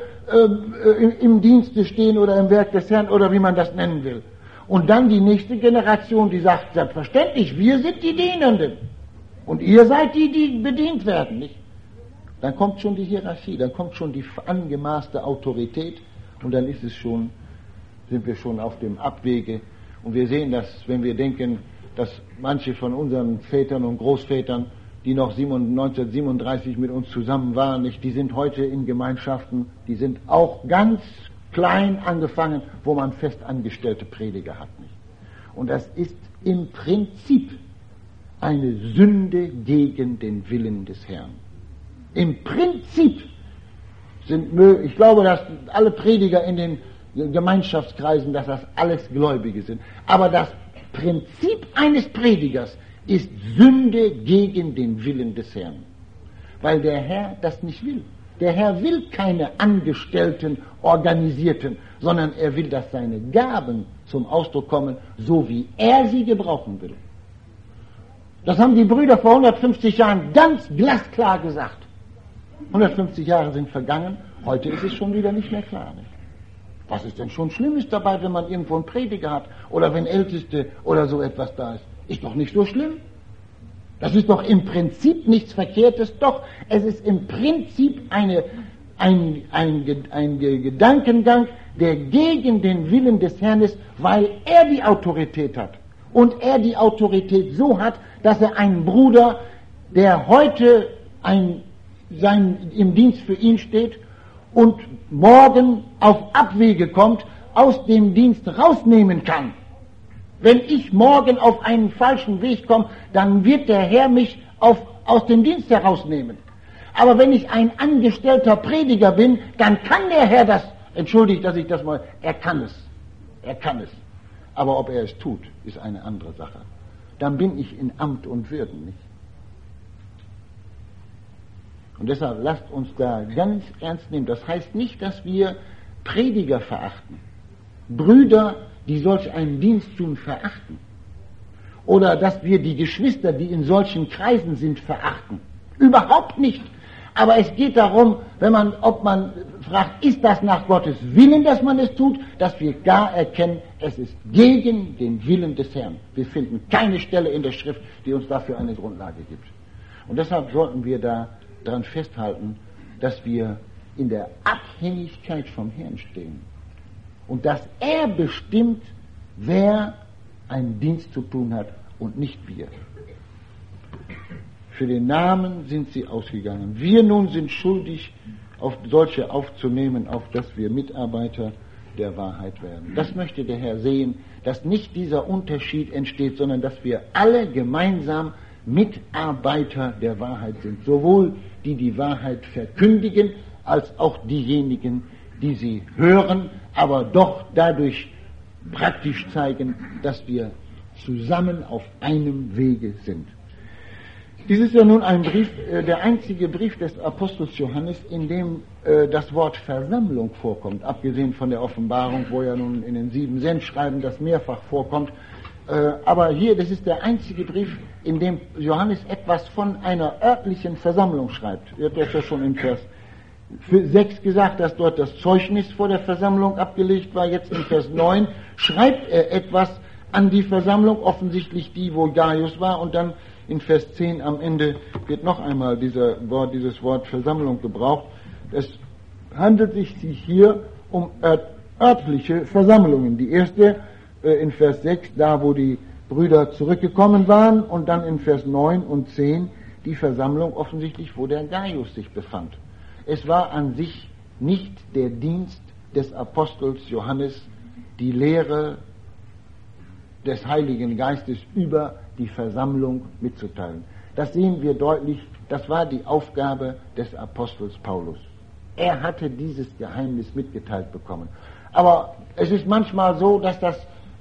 im Dienste stehen oder im Werk des Herrn oder wie man das nennen will. Und dann die nächste Generation, die sagt, selbstverständlich, wir sind die Dienenden. Und ihr seid die, die bedient werden, nicht? Dann kommt schon die Hierarchie, dann kommt schon die angemaßte Autorität und dann sind wir schon auf dem Abwege. Und wir sehen das, wenn wir denken, dass manche von unseren Vätern und Großvätern, die noch 1937 mit uns zusammen waren, nicht, die sind heute in Gemeinschaften, die sind auch ganz klein angefangen, wo man festangestellte Prediger hat, nicht? Und das ist im Prinzip eine Sünde gegen den Willen des Herrn. Im Prinzip ich glaube, dass alle Prediger in den Gemeinschaftskreisen, dass das alles Gläubige sind. Aber das Prinzip eines Predigers ist Sünde gegen den Willen des Herrn. Weil der Herr das nicht will. Der Herr will keine Angestellten, Organisierten, sondern er will, dass seine Gaben zum Ausdruck kommen, so wie er sie gebrauchen will. Das haben die Brüder vor 150 Jahren ganz glasklar gesagt. 150 Jahre sind vergangen, heute ist es schon wieder nicht mehr klar. Nicht? Was ist denn schon Schlimmes dabei, wenn man irgendwo einen Prediger hat oder wenn Älteste oder so etwas da ist? Ist doch nicht so schlimm. Das ist doch im Prinzip nichts Verkehrtes, doch es ist im Prinzip ein Gedankengang, der gegen den Willen des Herrn ist, weil er die Autorität hat. Und er die Autorität so hat, dass er einen Bruder, der heute im Dienst für ihn steht und morgen auf Abwege kommt, aus dem Dienst rausnehmen kann. Wenn ich morgen auf einen falschen Weg komme, dann wird der Herr mich aus dem Dienst herausnehmen. Aber wenn ich ein angestellter Prediger bin, dann kann der Herr das, entschuldigt, dass ich das mal, er kann es. Aber ob er es tut, ist eine andere Sache. Dann bin ich in Amt und Würden, nicht? Und deshalb lasst uns da ganz ernst nehmen. Das heißt nicht, dass wir Prediger verachten, Brüder, die solch einen Dienst tun, verachten, oder dass wir die Geschwister, die in solchen Kreisen sind, verachten. Überhaupt nicht. Aber es geht darum, ob man fragt, ist das nach Gottes Willen, dass man es tut, dass wir gar erkennen, es ist gegen den Willen des Herrn. Wir finden keine Stelle in der Schrift, die uns dafür eine Grundlage gibt. Und deshalb sollten wir daran festhalten, dass wir in der Abhängigkeit vom Herrn stehen. Und dass er bestimmt, wer einen Dienst zu tun hat und nicht wir. Für den Namen sind sie ausgegangen. Wir nun sind schuldig, auf solche aufzunehmen, auf dass wir Mitarbeiter der Wahrheit werden. Das möchte der Herr sehen, dass nicht dieser Unterschied entsteht, sondern dass wir alle gemeinsam Mitarbeiter der Wahrheit sind. Sowohl die Wahrheit verkündigen, als auch diejenigen, die sie hören, aber doch dadurch praktisch zeigen, dass wir zusammen auf einem Wege sind. Dies ist ja nun ein Brief, der einzige Brief des Apostels Johannes, in dem das Wort Versammlung vorkommt, abgesehen von der Offenbarung, wo ja nun in den 7 Sendschreiben das mehrfach vorkommt. Aber hier, das ist der einzige Brief, in dem Johannes etwas von einer örtlichen Versammlung schreibt. Er hat das ja schon in Vers 6 gesagt, dass dort das Zeugnis vor der Versammlung abgelegt war. Jetzt in Vers 9 schreibt er etwas an die Versammlung, offensichtlich die, wo Gaius war, und dann in Vers 10 am Ende wird noch einmal dieses Wort Versammlung gebraucht. Es handelt sich hier um örtliche Versammlungen. Die erste in Vers 6, da wo die Brüder zurückgekommen waren, und dann in Vers 9 und 10 die Versammlung offensichtlich, wo der Gaius sich befand. Es war an sich nicht der Dienst des Apostels Johannes, die Lehre des Heiligen Geistes über die Versammlung mitzuteilen. Das sehen wir deutlich, das war die Aufgabe des Apostels Paulus. Er hatte dieses Geheimnis mitgeteilt bekommen. Aber es ist manchmal so, dass das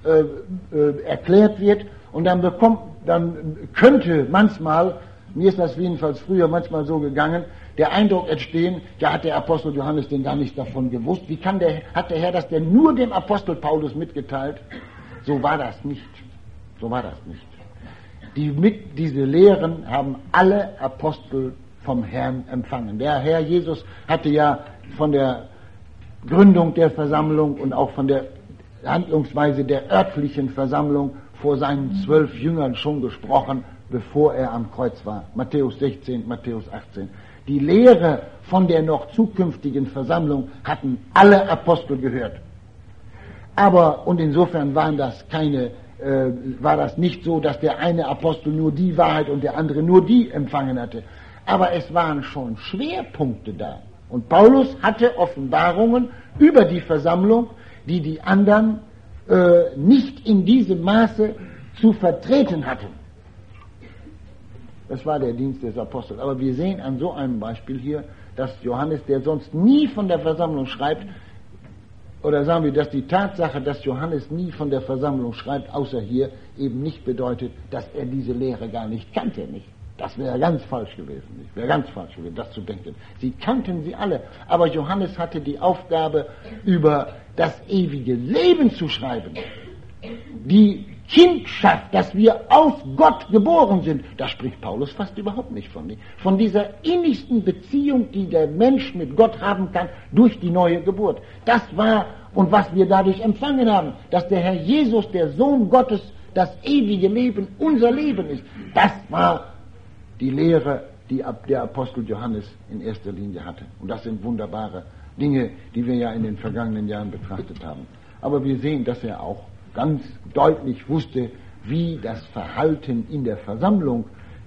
erklärt wird und dann könnte manchmal, mir ist das jedenfalls früher manchmal so gegangen, der Eindruck entstehen, ja, hat der Apostel Johannes denn gar nicht davon gewusst? Wie hat der Herr das denn nur dem Apostel Paulus mitgeteilt? So war das nicht. So war das nicht. Diese Lehren haben alle Apostel vom Herrn empfangen. Der Herr Jesus hatte ja von der Gründung der Versammlung und auch von der Handlungsweise der örtlichen Versammlung vor seinen 12 Jüngern schon gesprochen, bevor er am Kreuz war. Matthäus 16, Matthäus 18. Die Lehre von der noch zukünftigen Versammlung hatten alle Apostel gehört. Und insofern war das nicht so, dass der eine Apostel nur die Wahrheit und der andere nur die empfangen hatte. Aber es waren schon Schwerpunkte da. Und Paulus hatte Offenbarungen über die Versammlung, die anderen nicht in diesem Maße zu vertreten hatten. Das war der Dienst des Apostels. Aber wir sehen an so einem Beispiel hier, dass Johannes, der sonst nie von der Versammlung schreibt, oder sagen wir, dass die Tatsache, dass Johannes nie von der Versammlung schreibt, außer hier, eben nicht bedeutet, dass er diese Lehre gar nicht kannte, nicht? Das wäre ganz falsch gewesen, nicht? Wäre ganz falsch gewesen, das zu denken. Sie kannten sie alle, aber Johannes hatte die Aufgabe, über das ewige Leben zu schreiben. Die Kindschaft, dass wir aus Gott geboren sind, da spricht Paulus fast überhaupt nicht von. Von dieser innigsten Beziehung, die der Mensch mit Gott haben kann, durch die neue Geburt. Das war, und was wir dadurch empfangen haben, dass der Herr Jesus, der Sohn Gottes, das ewige Leben unser Leben ist. Das war die Lehre, die der Apostel Johannes in erster Linie hatte. Und das sind wunderbare Dinge, die wir ja in den vergangenen Jahren betrachtet haben. Aber wir sehen, dass er auch ganz deutlich wusste, wie das Verhalten in der Versammlung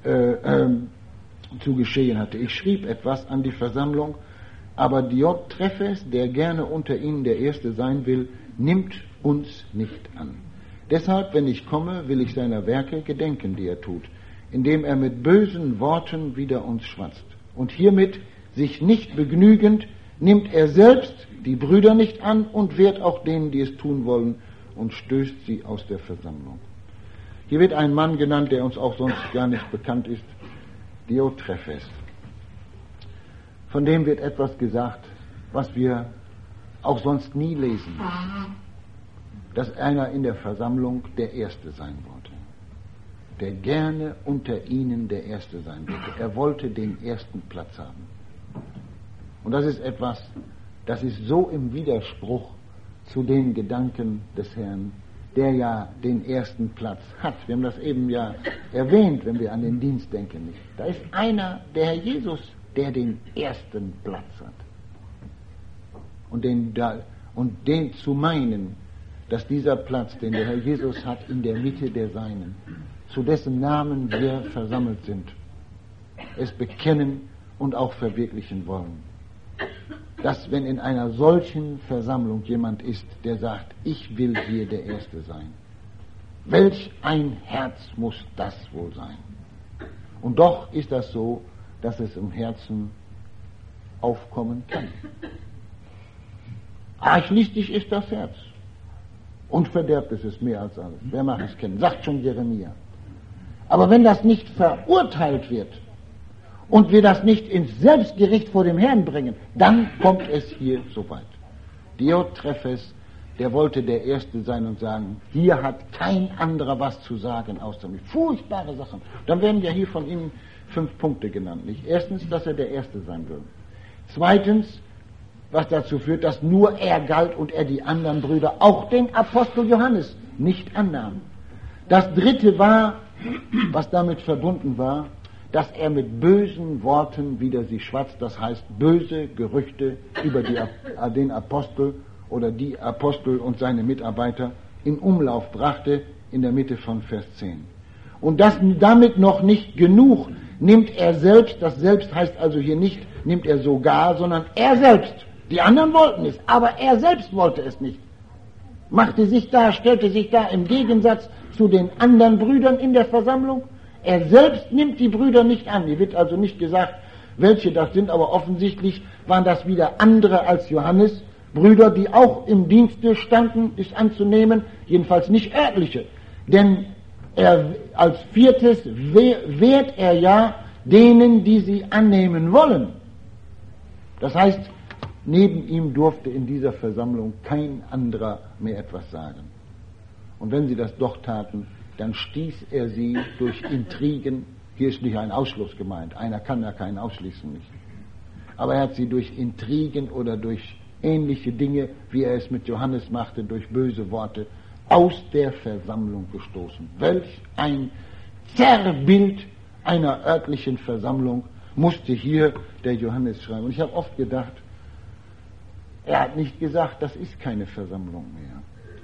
zu geschehen hatte. Ich schrieb etwas an die Versammlung, aber Diotrephes, der gerne unter ihnen der Erste sein will, nimmt uns nicht an. Deshalb, wenn ich komme, will ich seiner Werke gedenken, die er tut, indem er mit bösen Worten wider uns schwatzt. Und hiermit, sich nicht begnügend, nimmt er selbst die Brüder nicht an und wehrt auch denen, die es tun wollen, und stößt sie aus der Versammlung. Hier wird ein Mann genannt, der uns auch sonst gar nicht bekannt ist, Diotrephes. Von dem wird etwas gesagt, was wir auch sonst nie lesen, dass einer in der Versammlung der Erste sein wollte, der gerne unter ihnen der Erste sein wollte. Er wollte den ersten Platz haben. Und das ist etwas, das ist so im Widerspruch zu den Gedanken des Herrn, der ja den ersten Platz hat. Wir haben das eben ja erwähnt, wenn wir an den Dienst denken. Nicht? Da ist einer, der Herr Jesus, der den ersten Platz hat. Und den zu meinen, dass dieser Platz, den der Herr Jesus hat, in der Mitte der Seinen, zu dessen Namen wir versammelt sind, es bekennen und auch verwirklichen wollen. Dass, wenn in einer solchen Versammlung jemand ist, der sagt, ich will hier der Erste sein, welch ein Herz muss das wohl sein? Und doch ist das so, dass es im Herzen aufkommen kann. Arglistig ist das Herz und verderbt es mehr als alles. Wer mag es kennen? Sagt schon Jeremia. Aber wenn das nicht verurteilt wird und wir das nicht ins Selbstgericht vor dem Herrn bringen, dann kommt es hier so weit. Diotrephes, der wollte der Erste sein und sagen, hier hat kein anderer was zu sagen außer mir. Furchtbare Sachen. Dann werden ja hier von Ihnen 5 Punkte genannt. Nicht? Erstens, dass er der Erste sein will. Zweitens, was dazu führt, dass nur er galt und er die anderen Brüder, auch den Apostel Johannes, nicht annahm. Das Dritte war, was damit verbunden war, dass er mit bösen Worten wieder sie schwatzt, das heißt böse Gerüchte über den Apostel oder die Apostel und seine Mitarbeiter in Umlauf brachte in der Mitte von Vers 10. Und das damit noch nicht genug, nimmt er selbst, das selbst heißt also hier nicht, nimmt er sogar, sondern er selbst. Die anderen wollten es, aber er selbst wollte es nicht. Stellte sich da im Gegensatz zu den anderen Brüdern in der Versammlung. Er selbst nimmt die Brüder nicht an. Hier wird also nicht gesagt, welche das sind, aber offensichtlich waren das wieder andere als Johannes, Brüder, die auch im Dienste standen, ist anzunehmen, jedenfalls nicht örtliche. Denn als viertes wehrt er ja denen, die sie annehmen wollen. Das heißt, neben ihm durfte in dieser Versammlung kein anderer mehr etwas sagen. Und wenn sie das doch taten, dann stieß er sie durch Intrigen, hier ist nicht ein Ausschluss gemeint, einer kann ja keinen ausschließen nicht. Aber er hat sie durch Intrigen oder durch ähnliche Dinge, wie er es mit Johannes machte, durch böse Worte, aus der Versammlung gestoßen. Welch ein Zerrbild einer örtlichen Versammlung musste hier der Johannes schreiben. Und ich habe oft gedacht, er hat nicht gesagt, das ist keine Versammlung mehr.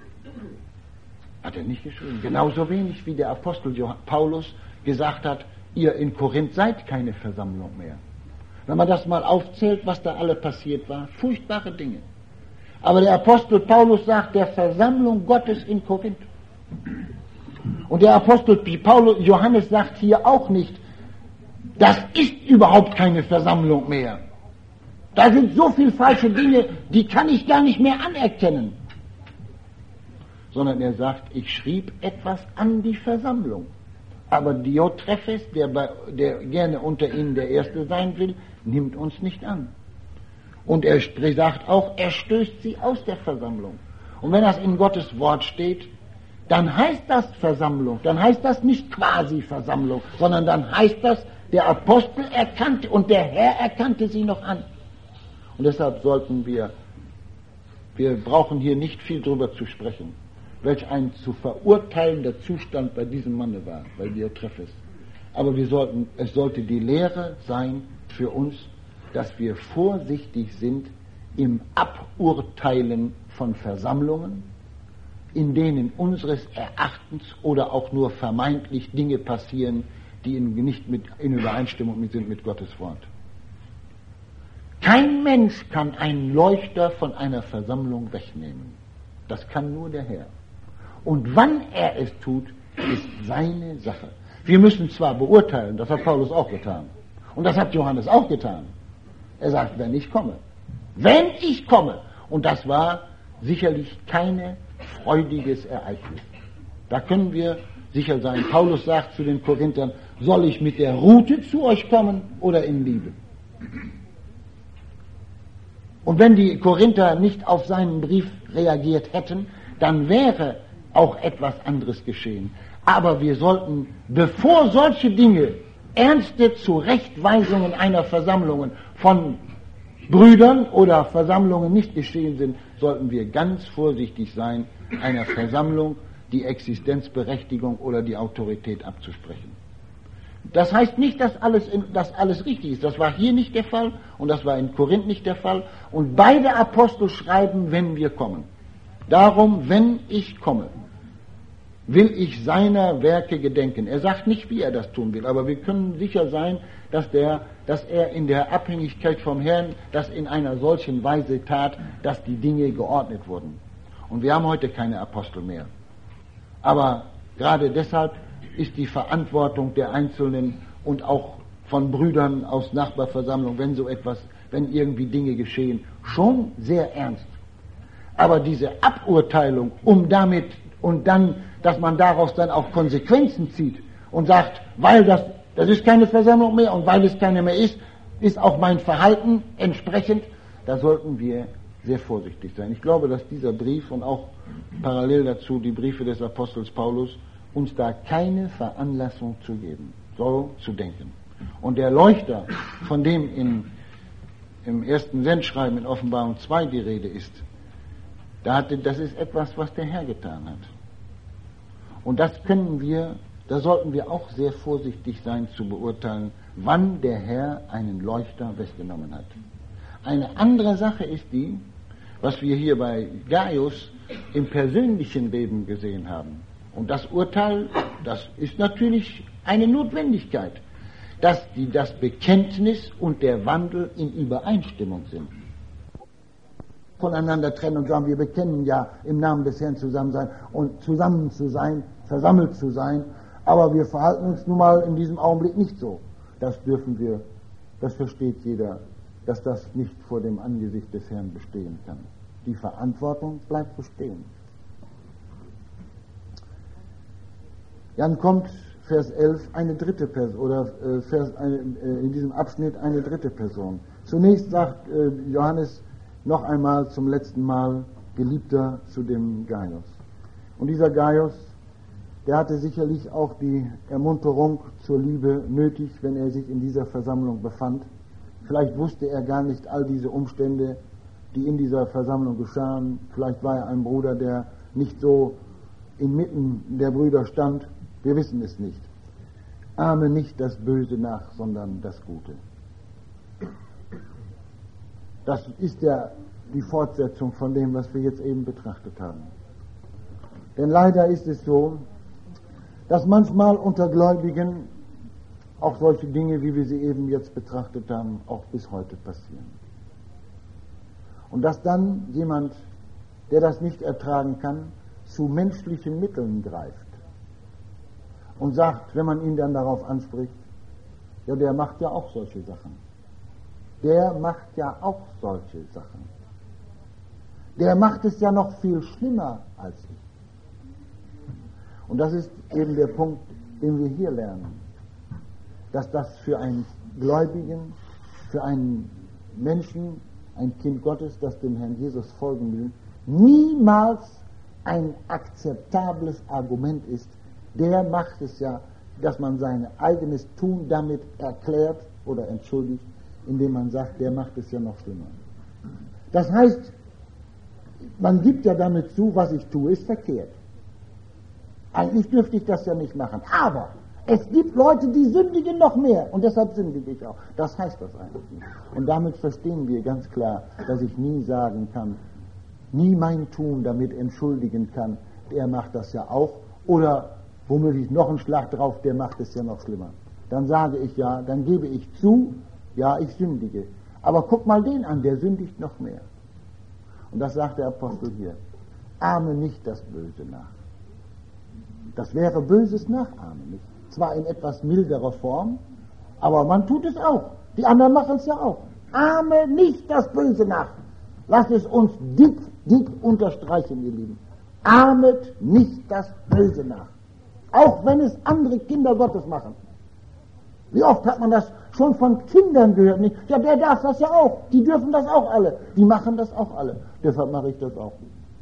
Hat er nicht geschrieben. Genauso wenig wie der Apostel Paulus gesagt hat, ihr in Korinth seid keine Versammlung mehr. Wenn man das mal aufzählt, was da alle passiert war, furchtbare Dinge. Aber der Apostel Paulus sagt, der Versammlung Gottes in Korinth. Und der Apostel Johannes sagt hier auch nicht, das ist überhaupt keine Versammlung mehr. Da sind so viele falsche Dinge, die kann ich gar nicht mehr anerkennen. Sondern er sagt, ich schrieb etwas an die Versammlung. Aber Diotrephes, der gerne unter ihnen der Erste sein will, nimmt uns nicht an. Und er sagt auch, er stößt sie aus der Versammlung. Und wenn das in Gottes Wort steht, dann heißt das Versammlung, dann heißt das nicht quasi Versammlung, sondern dann heißt das, der Apostel erkannte und der Herr erkannte sie noch an. Und deshalb sollten wir brauchen hier nicht viel drüber zu sprechen, welch ein zu verurteilender Zustand bei diesem Manne war, bei Diotrephes. Aber es sollte die Lehre sein für uns, dass wir vorsichtig sind im Aburteilen von Versammlungen, in denen unseres Erachtens oder auch nur vermeintlich Dinge passieren, die nicht in Übereinstimmung sind mit Gottes Wort. Kein Mensch kann einen Leuchter von einer Versammlung wegnehmen. Das kann nur der Herr. Und wann er es tut, ist seine Sache. Wir müssen zwar beurteilen, das hat Paulus auch getan. Und das hat Johannes auch getan. Er sagt, wenn ich komme. Wenn ich komme. Und das war sicherlich kein freudiges Ereignis. Da können wir sicher sein. Paulus sagt zu den Korinthern, soll ich mit der Rute zu euch kommen oder in Liebe? Und wenn die Korinther nicht auf seinen Brief reagiert hätten, dann wäre auch etwas anderes geschehen. Aber wir sollten, bevor solche Dinge, ernste Zurechtweisungen einer Versammlung von Brüdern oder Versammlungen nicht geschehen sind, sollten wir ganz vorsichtig sein, einer Versammlung die Existenzberechtigung oder die Autorität abzusprechen. Das heißt nicht, dass alles richtig ist. Das war hier nicht der Fall und das war in Korinth nicht der Fall. Und beide Apostel schreiben, wenn wir kommen. Darum, wenn ich komme, will ich seiner Werke gedenken. Er sagt nicht, wie er das tun will, aber wir können sicher sein, dass er in der Abhängigkeit vom Herrn das in einer solchen Weise tat, dass die Dinge geordnet wurden. Und wir haben heute keine Apostel mehr. Aber gerade deshalb ist die Verantwortung der Einzelnen und auch von Brüdern aus Nachbarversammlungen, wenn irgendwie Dinge geschehen, schon sehr ernst. Aber diese Aburteilung, dass man daraus dann auch Konsequenzen zieht und sagt, weil das ist keine Versammlung mehr und weil es keine mehr ist auch mein Verhalten entsprechend, da sollten wir sehr vorsichtig sein. Ich glaube, dass dieser Brief und auch parallel dazu die Briefe des Apostels Paulus uns da keine Veranlassung zu geben, so zu denken. Und der Leuchter, von dem im ersten Sendschreiben in Offenbarung 2 die Rede ist, das ist etwas, was der Herr getan hat. Und da sollten wir auch sehr vorsichtig sein zu beurteilen, wann der Herr einen Leuchter weggenommen hat. Eine andere Sache ist die, was wir hier bei Gaius im persönlichen Leben gesehen haben. Und das Urteil, das ist natürlich eine Notwendigkeit, dass das Bekenntnis und der Wandel in Übereinstimmung sind. Voneinander trennen und sagen, wir bekennen ja im Namen des Herrn zusammen zu sein, versammelt zu sein, aber wir verhalten uns nun mal in diesem Augenblick nicht so. Das versteht jeder, dass das nicht vor dem Angesicht des Herrn bestehen kann. Die Verantwortung bleibt bestehen. Dann kommt Vers 11 eine dritte Person, in diesem Abschnitt eine dritte Person. Zunächst sagt Johannes noch einmal zum letzten Mal Geliebter zu dem Gaius. Und dieser Gaius, der hatte sicherlich auch die Ermunterung zur Liebe nötig, wenn er sich in dieser Versammlung befand. Vielleicht wusste er gar nicht all diese Umstände, die in dieser Versammlung geschahen. Vielleicht war er ein Bruder, der nicht so inmitten der Brüder stand. Wir wissen es nicht. Ahme nicht das Böse nach, sondern das Gute. Das ist ja die Fortsetzung von dem, was wir jetzt eben betrachtet haben. Denn leider ist es so, dass manchmal unter Gläubigen auch solche Dinge, wie wir sie eben jetzt betrachtet haben, auch bis heute passieren. Und dass dann jemand, der das nicht ertragen kann, zu menschlichen Mitteln greift und sagt, wenn man ihn dann darauf anspricht, ja, der macht ja auch solche Sachen. Der macht ja auch solche Sachen. Der macht es ja noch viel schlimmer als ich. Und das ist eben der Punkt, den wir hier lernen. Dass das für einen Gläubigen, für einen Menschen, ein Kind Gottes, das dem Herrn Jesus folgen will, niemals ein akzeptables Argument ist. Der macht es ja, dass man sein eigenes Tun damit erklärt oder entschuldigt, indem man sagt, der macht es ja noch schlimmer. Das heißt, man gibt ja damit zu, was ich tue, ist verkehrt. Eigentlich dürfte ich das ja nicht machen. Aber es gibt Leute, die sündigen noch mehr und deshalb sündige ich auch. Das heißt das eigentlich nicht. Und damit verstehen wir ganz klar, dass ich nie sagen kann, nie mein Tun damit entschuldigen kann, der macht das ja auch. Oder womöglich noch einen Schlag drauf, der macht es ja noch schlimmer. Dann sage ich ja, dann gebe ich zu, ja, ich sündige. Aber guck mal den an, der sündigt noch mehr. Und das sagt der Apostel hier. Ahme nicht das Böse nach. Das wäre böses Nachahmen, nicht? Zwar in etwas milderer Form, aber man tut es auch. Die anderen machen es ja auch. Ahme nicht das Böse nach. Lass es uns dick unterstreichen, ihr Lieben. Ahmet nicht das Böse nach. Auch wenn es andere Kinder Gottes machen. Wie oft hat man das schon von Kindern gehört? Nicht? Ja, der darf das ja auch. Die dürfen das auch alle. Die machen das auch alle. Deshalb mache ich das auch.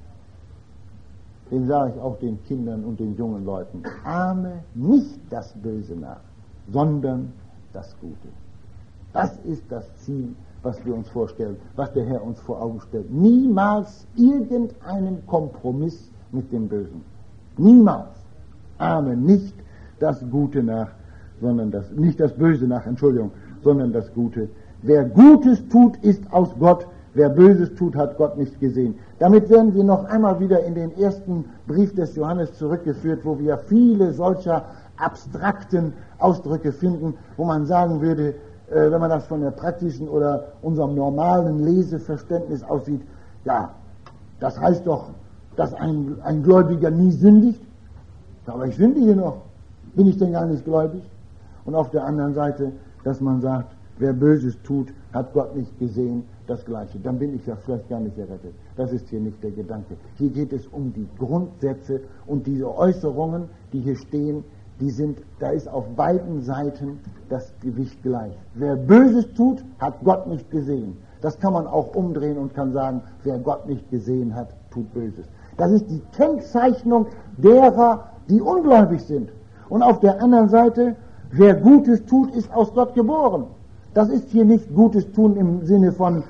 Den sage ich auch den Kindern und den jungen Leuten. Ahme nicht das Böse nach, sondern das Gute. Das ist das Ziel, was wir uns vorstellen, was der Herr uns vor Augen stellt. Niemals irgendeinen Kompromiss mit dem Bösen. Niemals. Ahme nicht das Gute nach, sondern nicht das Böse nach, sondern das Gute. Wer Gutes tut, ist aus Gott. Wer Böses tut, hat Gott nicht gesehen. Damit werden wir noch einmal wieder in den ersten Brief des Johannes zurückgeführt, wo wir viele solcher abstrakten Ausdrücke finden, wo man sagen würde, wenn man das von der praktischen oder unserem normalen Leseverständnis aussieht, ja, das heißt doch, dass ein Gläubiger nie sündigt. Aber ich sündige noch. Bin ich denn gar nicht gläubig? Und auf der anderen Seite, dass man sagt, wer Böses tut, hat Gott nicht gesehen, das Gleiche. Dann bin ich ja vielleicht gar nicht errettet. Das ist hier nicht der Gedanke. Hier geht es um die Grundsätze und diese Äußerungen, die hier stehen, da ist auf beiden Seiten das Gewicht gleich. Wer Böses tut, hat Gott nicht gesehen. Das kann man auch umdrehen und kann sagen, wer Gott nicht gesehen hat, tut Böses. Das ist die Kennzeichnung derer, die ungläubig sind. Und auf der anderen Seite, wer Gutes tut, ist aus Gott geboren. Das ist hier nicht Gutes tun im Sinne von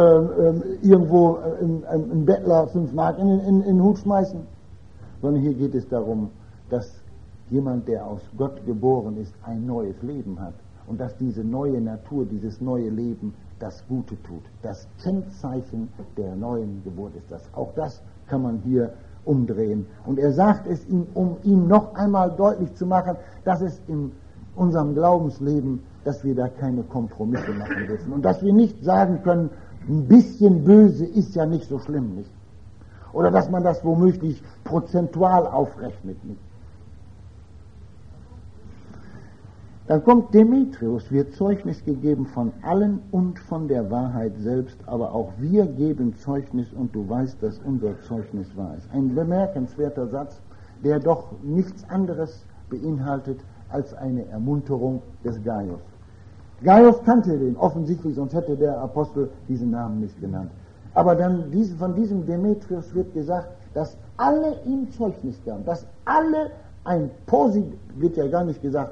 irgendwo ein Bettler 5 Mark in den Hut schmeißen, sondern hier geht es darum, dass jemand, der aus Gott geboren ist, ein neues Leben hat und dass diese neue Natur, dieses neue Leben das Gute tut. Das Kennzeichen der neuen Geburt ist das. Auch das kann man hier umdrehen. Und er sagt es ihm, um ihm noch einmal deutlich zu machen, dass es in unserem Glaubensleben, dass wir da keine Kompromisse machen dürfen und dass wir nicht sagen können, ein bisschen böse ist ja nicht so schlimm, nicht? Oder dass man das womöglich prozentual aufrechnet, nicht? Dann kommt Demetrius, wird Zeugnis gegeben von allen und von der Wahrheit selbst, aber auch wir geben Zeugnis und du weißt, dass unser Zeugnis wahr ist. Ein bemerkenswerter Satz, der doch nichts anderes beinhaltet als eine Ermunterung des Gaius. Gaius kannte den offensichtlich, sonst hätte der Apostel diesen Namen nicht genannt. Aber dann von diesem Demetrius wird gesagt, dass alle ihm Zeugnis gaben, dass alle ein Positiv, wird ja gar nicht gesagt,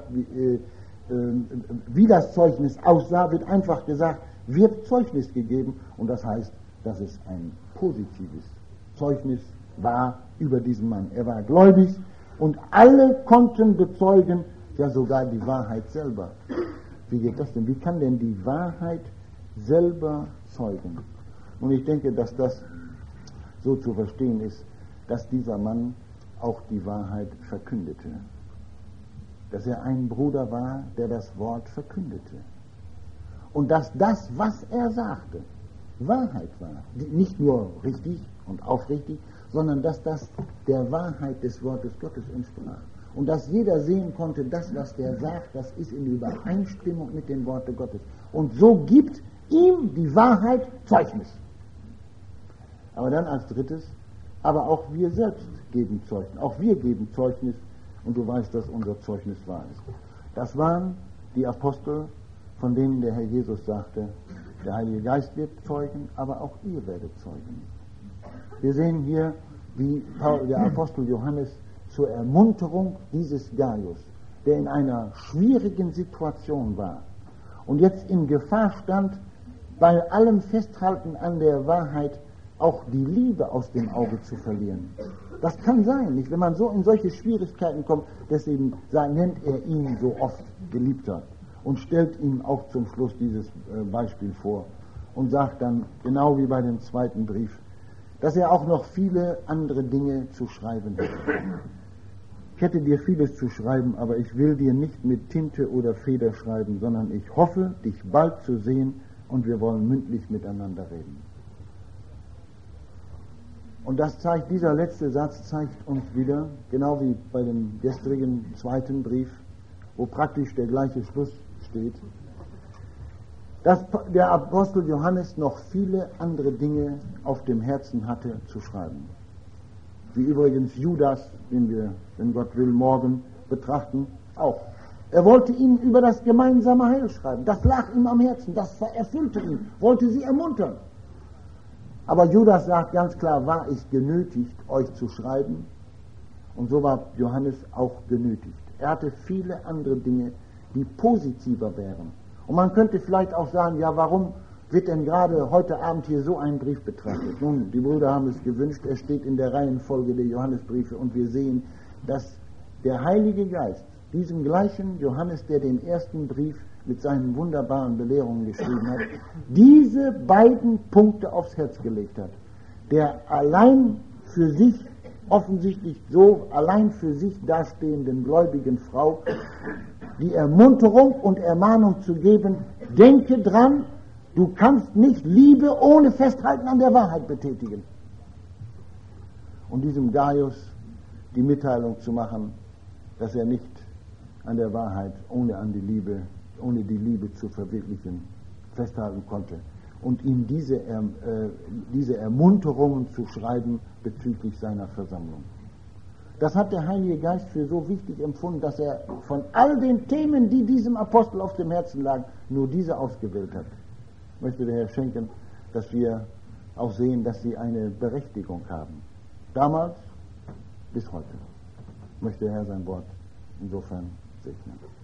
wie das Zeugnis aussah, wird einfach gesagt, wird Zeugnis gegeben und das heißt, dass es ein positives Zeugnis war über diesen Mann. Er war gläubig und alle konnten bezeugen, ja sogar die Wahrheit selber. Wie geht das denn? Wie kann denn die Wahrheit selber zeugen? Und ich denke, dass das so zu verstehen ist, dass dieser Mann auch die Wahrheit verkündete. Dass er ein Bruder war, der das Wort verkündete. Und dass das, was er sagte, Wahrheit war. Nicht nur richtig und aufrichtig, sondern dass das der Wahrheit des Wortes Gottes entsprach. Und dass jeder sehen konnte, das, was der sagt, das ist in Übereinstimmung mit den Worten Gottes. Und so gibt ihm die Wahrheit Zeugnis. Aber dann als drittes, aber auch wir selbst geben Zeugnis. Auch wir geben Zeugnis und du weißt, dass unser Zeugnis wahr ist. Das waren die Apostel, von denen der Herr Jesus sagte, der Heilige Geist wird zeugen, aber auch ihr werdet zeugen. Wir sehen hier, wie der Apostel Johannes zur Ermunterung dieses Gaius, der in einer schwierigen Situation war und jetzt in Gefahr stand, bei allem Festhalten an der Wahrheit auch die Liebe aus dem Auge zu verlieren. Das kann sein, nicht? Wenn man so in solche Schwierigkeiten kommt, deswegen nennt er ihn so oft Geliebter und stellt ihm auch zum Schluss dieses Beispiel vor und sagt dann, genau wie bei dem zweiten Brief, dass er auch noch viele andere Dinge zu schreiben hätte. Ich hätte dir vieles zu schreiben, aber ich will dir nicht mit Tinte oder Feder schreiben, sondern ich hoffe, dich bald zu sehen und wir wollen mündlich miteinander reden. Und dieser letzte Satz zeigt uns wieder, genau wie bei dem gestrigen zweiten Brief, wo praktisch der gleiche Schluss steht, dass der Apostel Johannes noch viele andere Dinge auf dem Herzen hatte zu schreiben. Wie übrigens Judas, den wir, wenn Gott will, morgen betrachten, auch. Er wollte ihnen über das gemeinsame Heil schreiben. Das lag ihm am Herzen, das erfüllte ihn, wollte sie ermuntern. Aber Judas sagt ganz klar, war ich genötigt, euch zu schreiben? Und so war Johannes auch genötigt. Er hatte viele andere Dinge, die positiver wären. Und man könnte vielleicht auch sagen, ja, warum wird denn gerade heute Abend hier so ein Brief betrachtet? Nun, die Brüder haben es gewünscht, er steht in der Reihenfolge der Johannesbriefe und wir sehen, dass der Heilige Geist diesem gleichen Johannes, der den ersten Brief mit seinen wunderbaren Belehrungen geschrieben hat, diese beiden Punkte aufs Herz gelegt hat. Der allein für sich, offensichtlich so allein für sich dastehenden gläubigen Frau, die Ermunterung und Ermahnung zu geben, denke dran, du kannst nicht Liebe ohne Festhalten an der Wahrheit betätigen. Und diesem Gaius die Mitteilung zu machen, dass er nicht an der Wahrheit ohne die Liebe zu verwirklichen festhalten konnte. Und ihm diese Ermunterungen zu schreiben bezüglich seiner Versammlung. Das hat der Heilige Geist für so wichtig empfunden, dass er von all den Themen, die diesem Apostel auf dem Herzen lagen, nur diese ausgewählt hat. Ich möchte der Herr schenken, dass wir auch sehen, dass sie eine Berechtigung haben. Damals bis heute. Ich möchte der Herr sein Wort insofern segnen.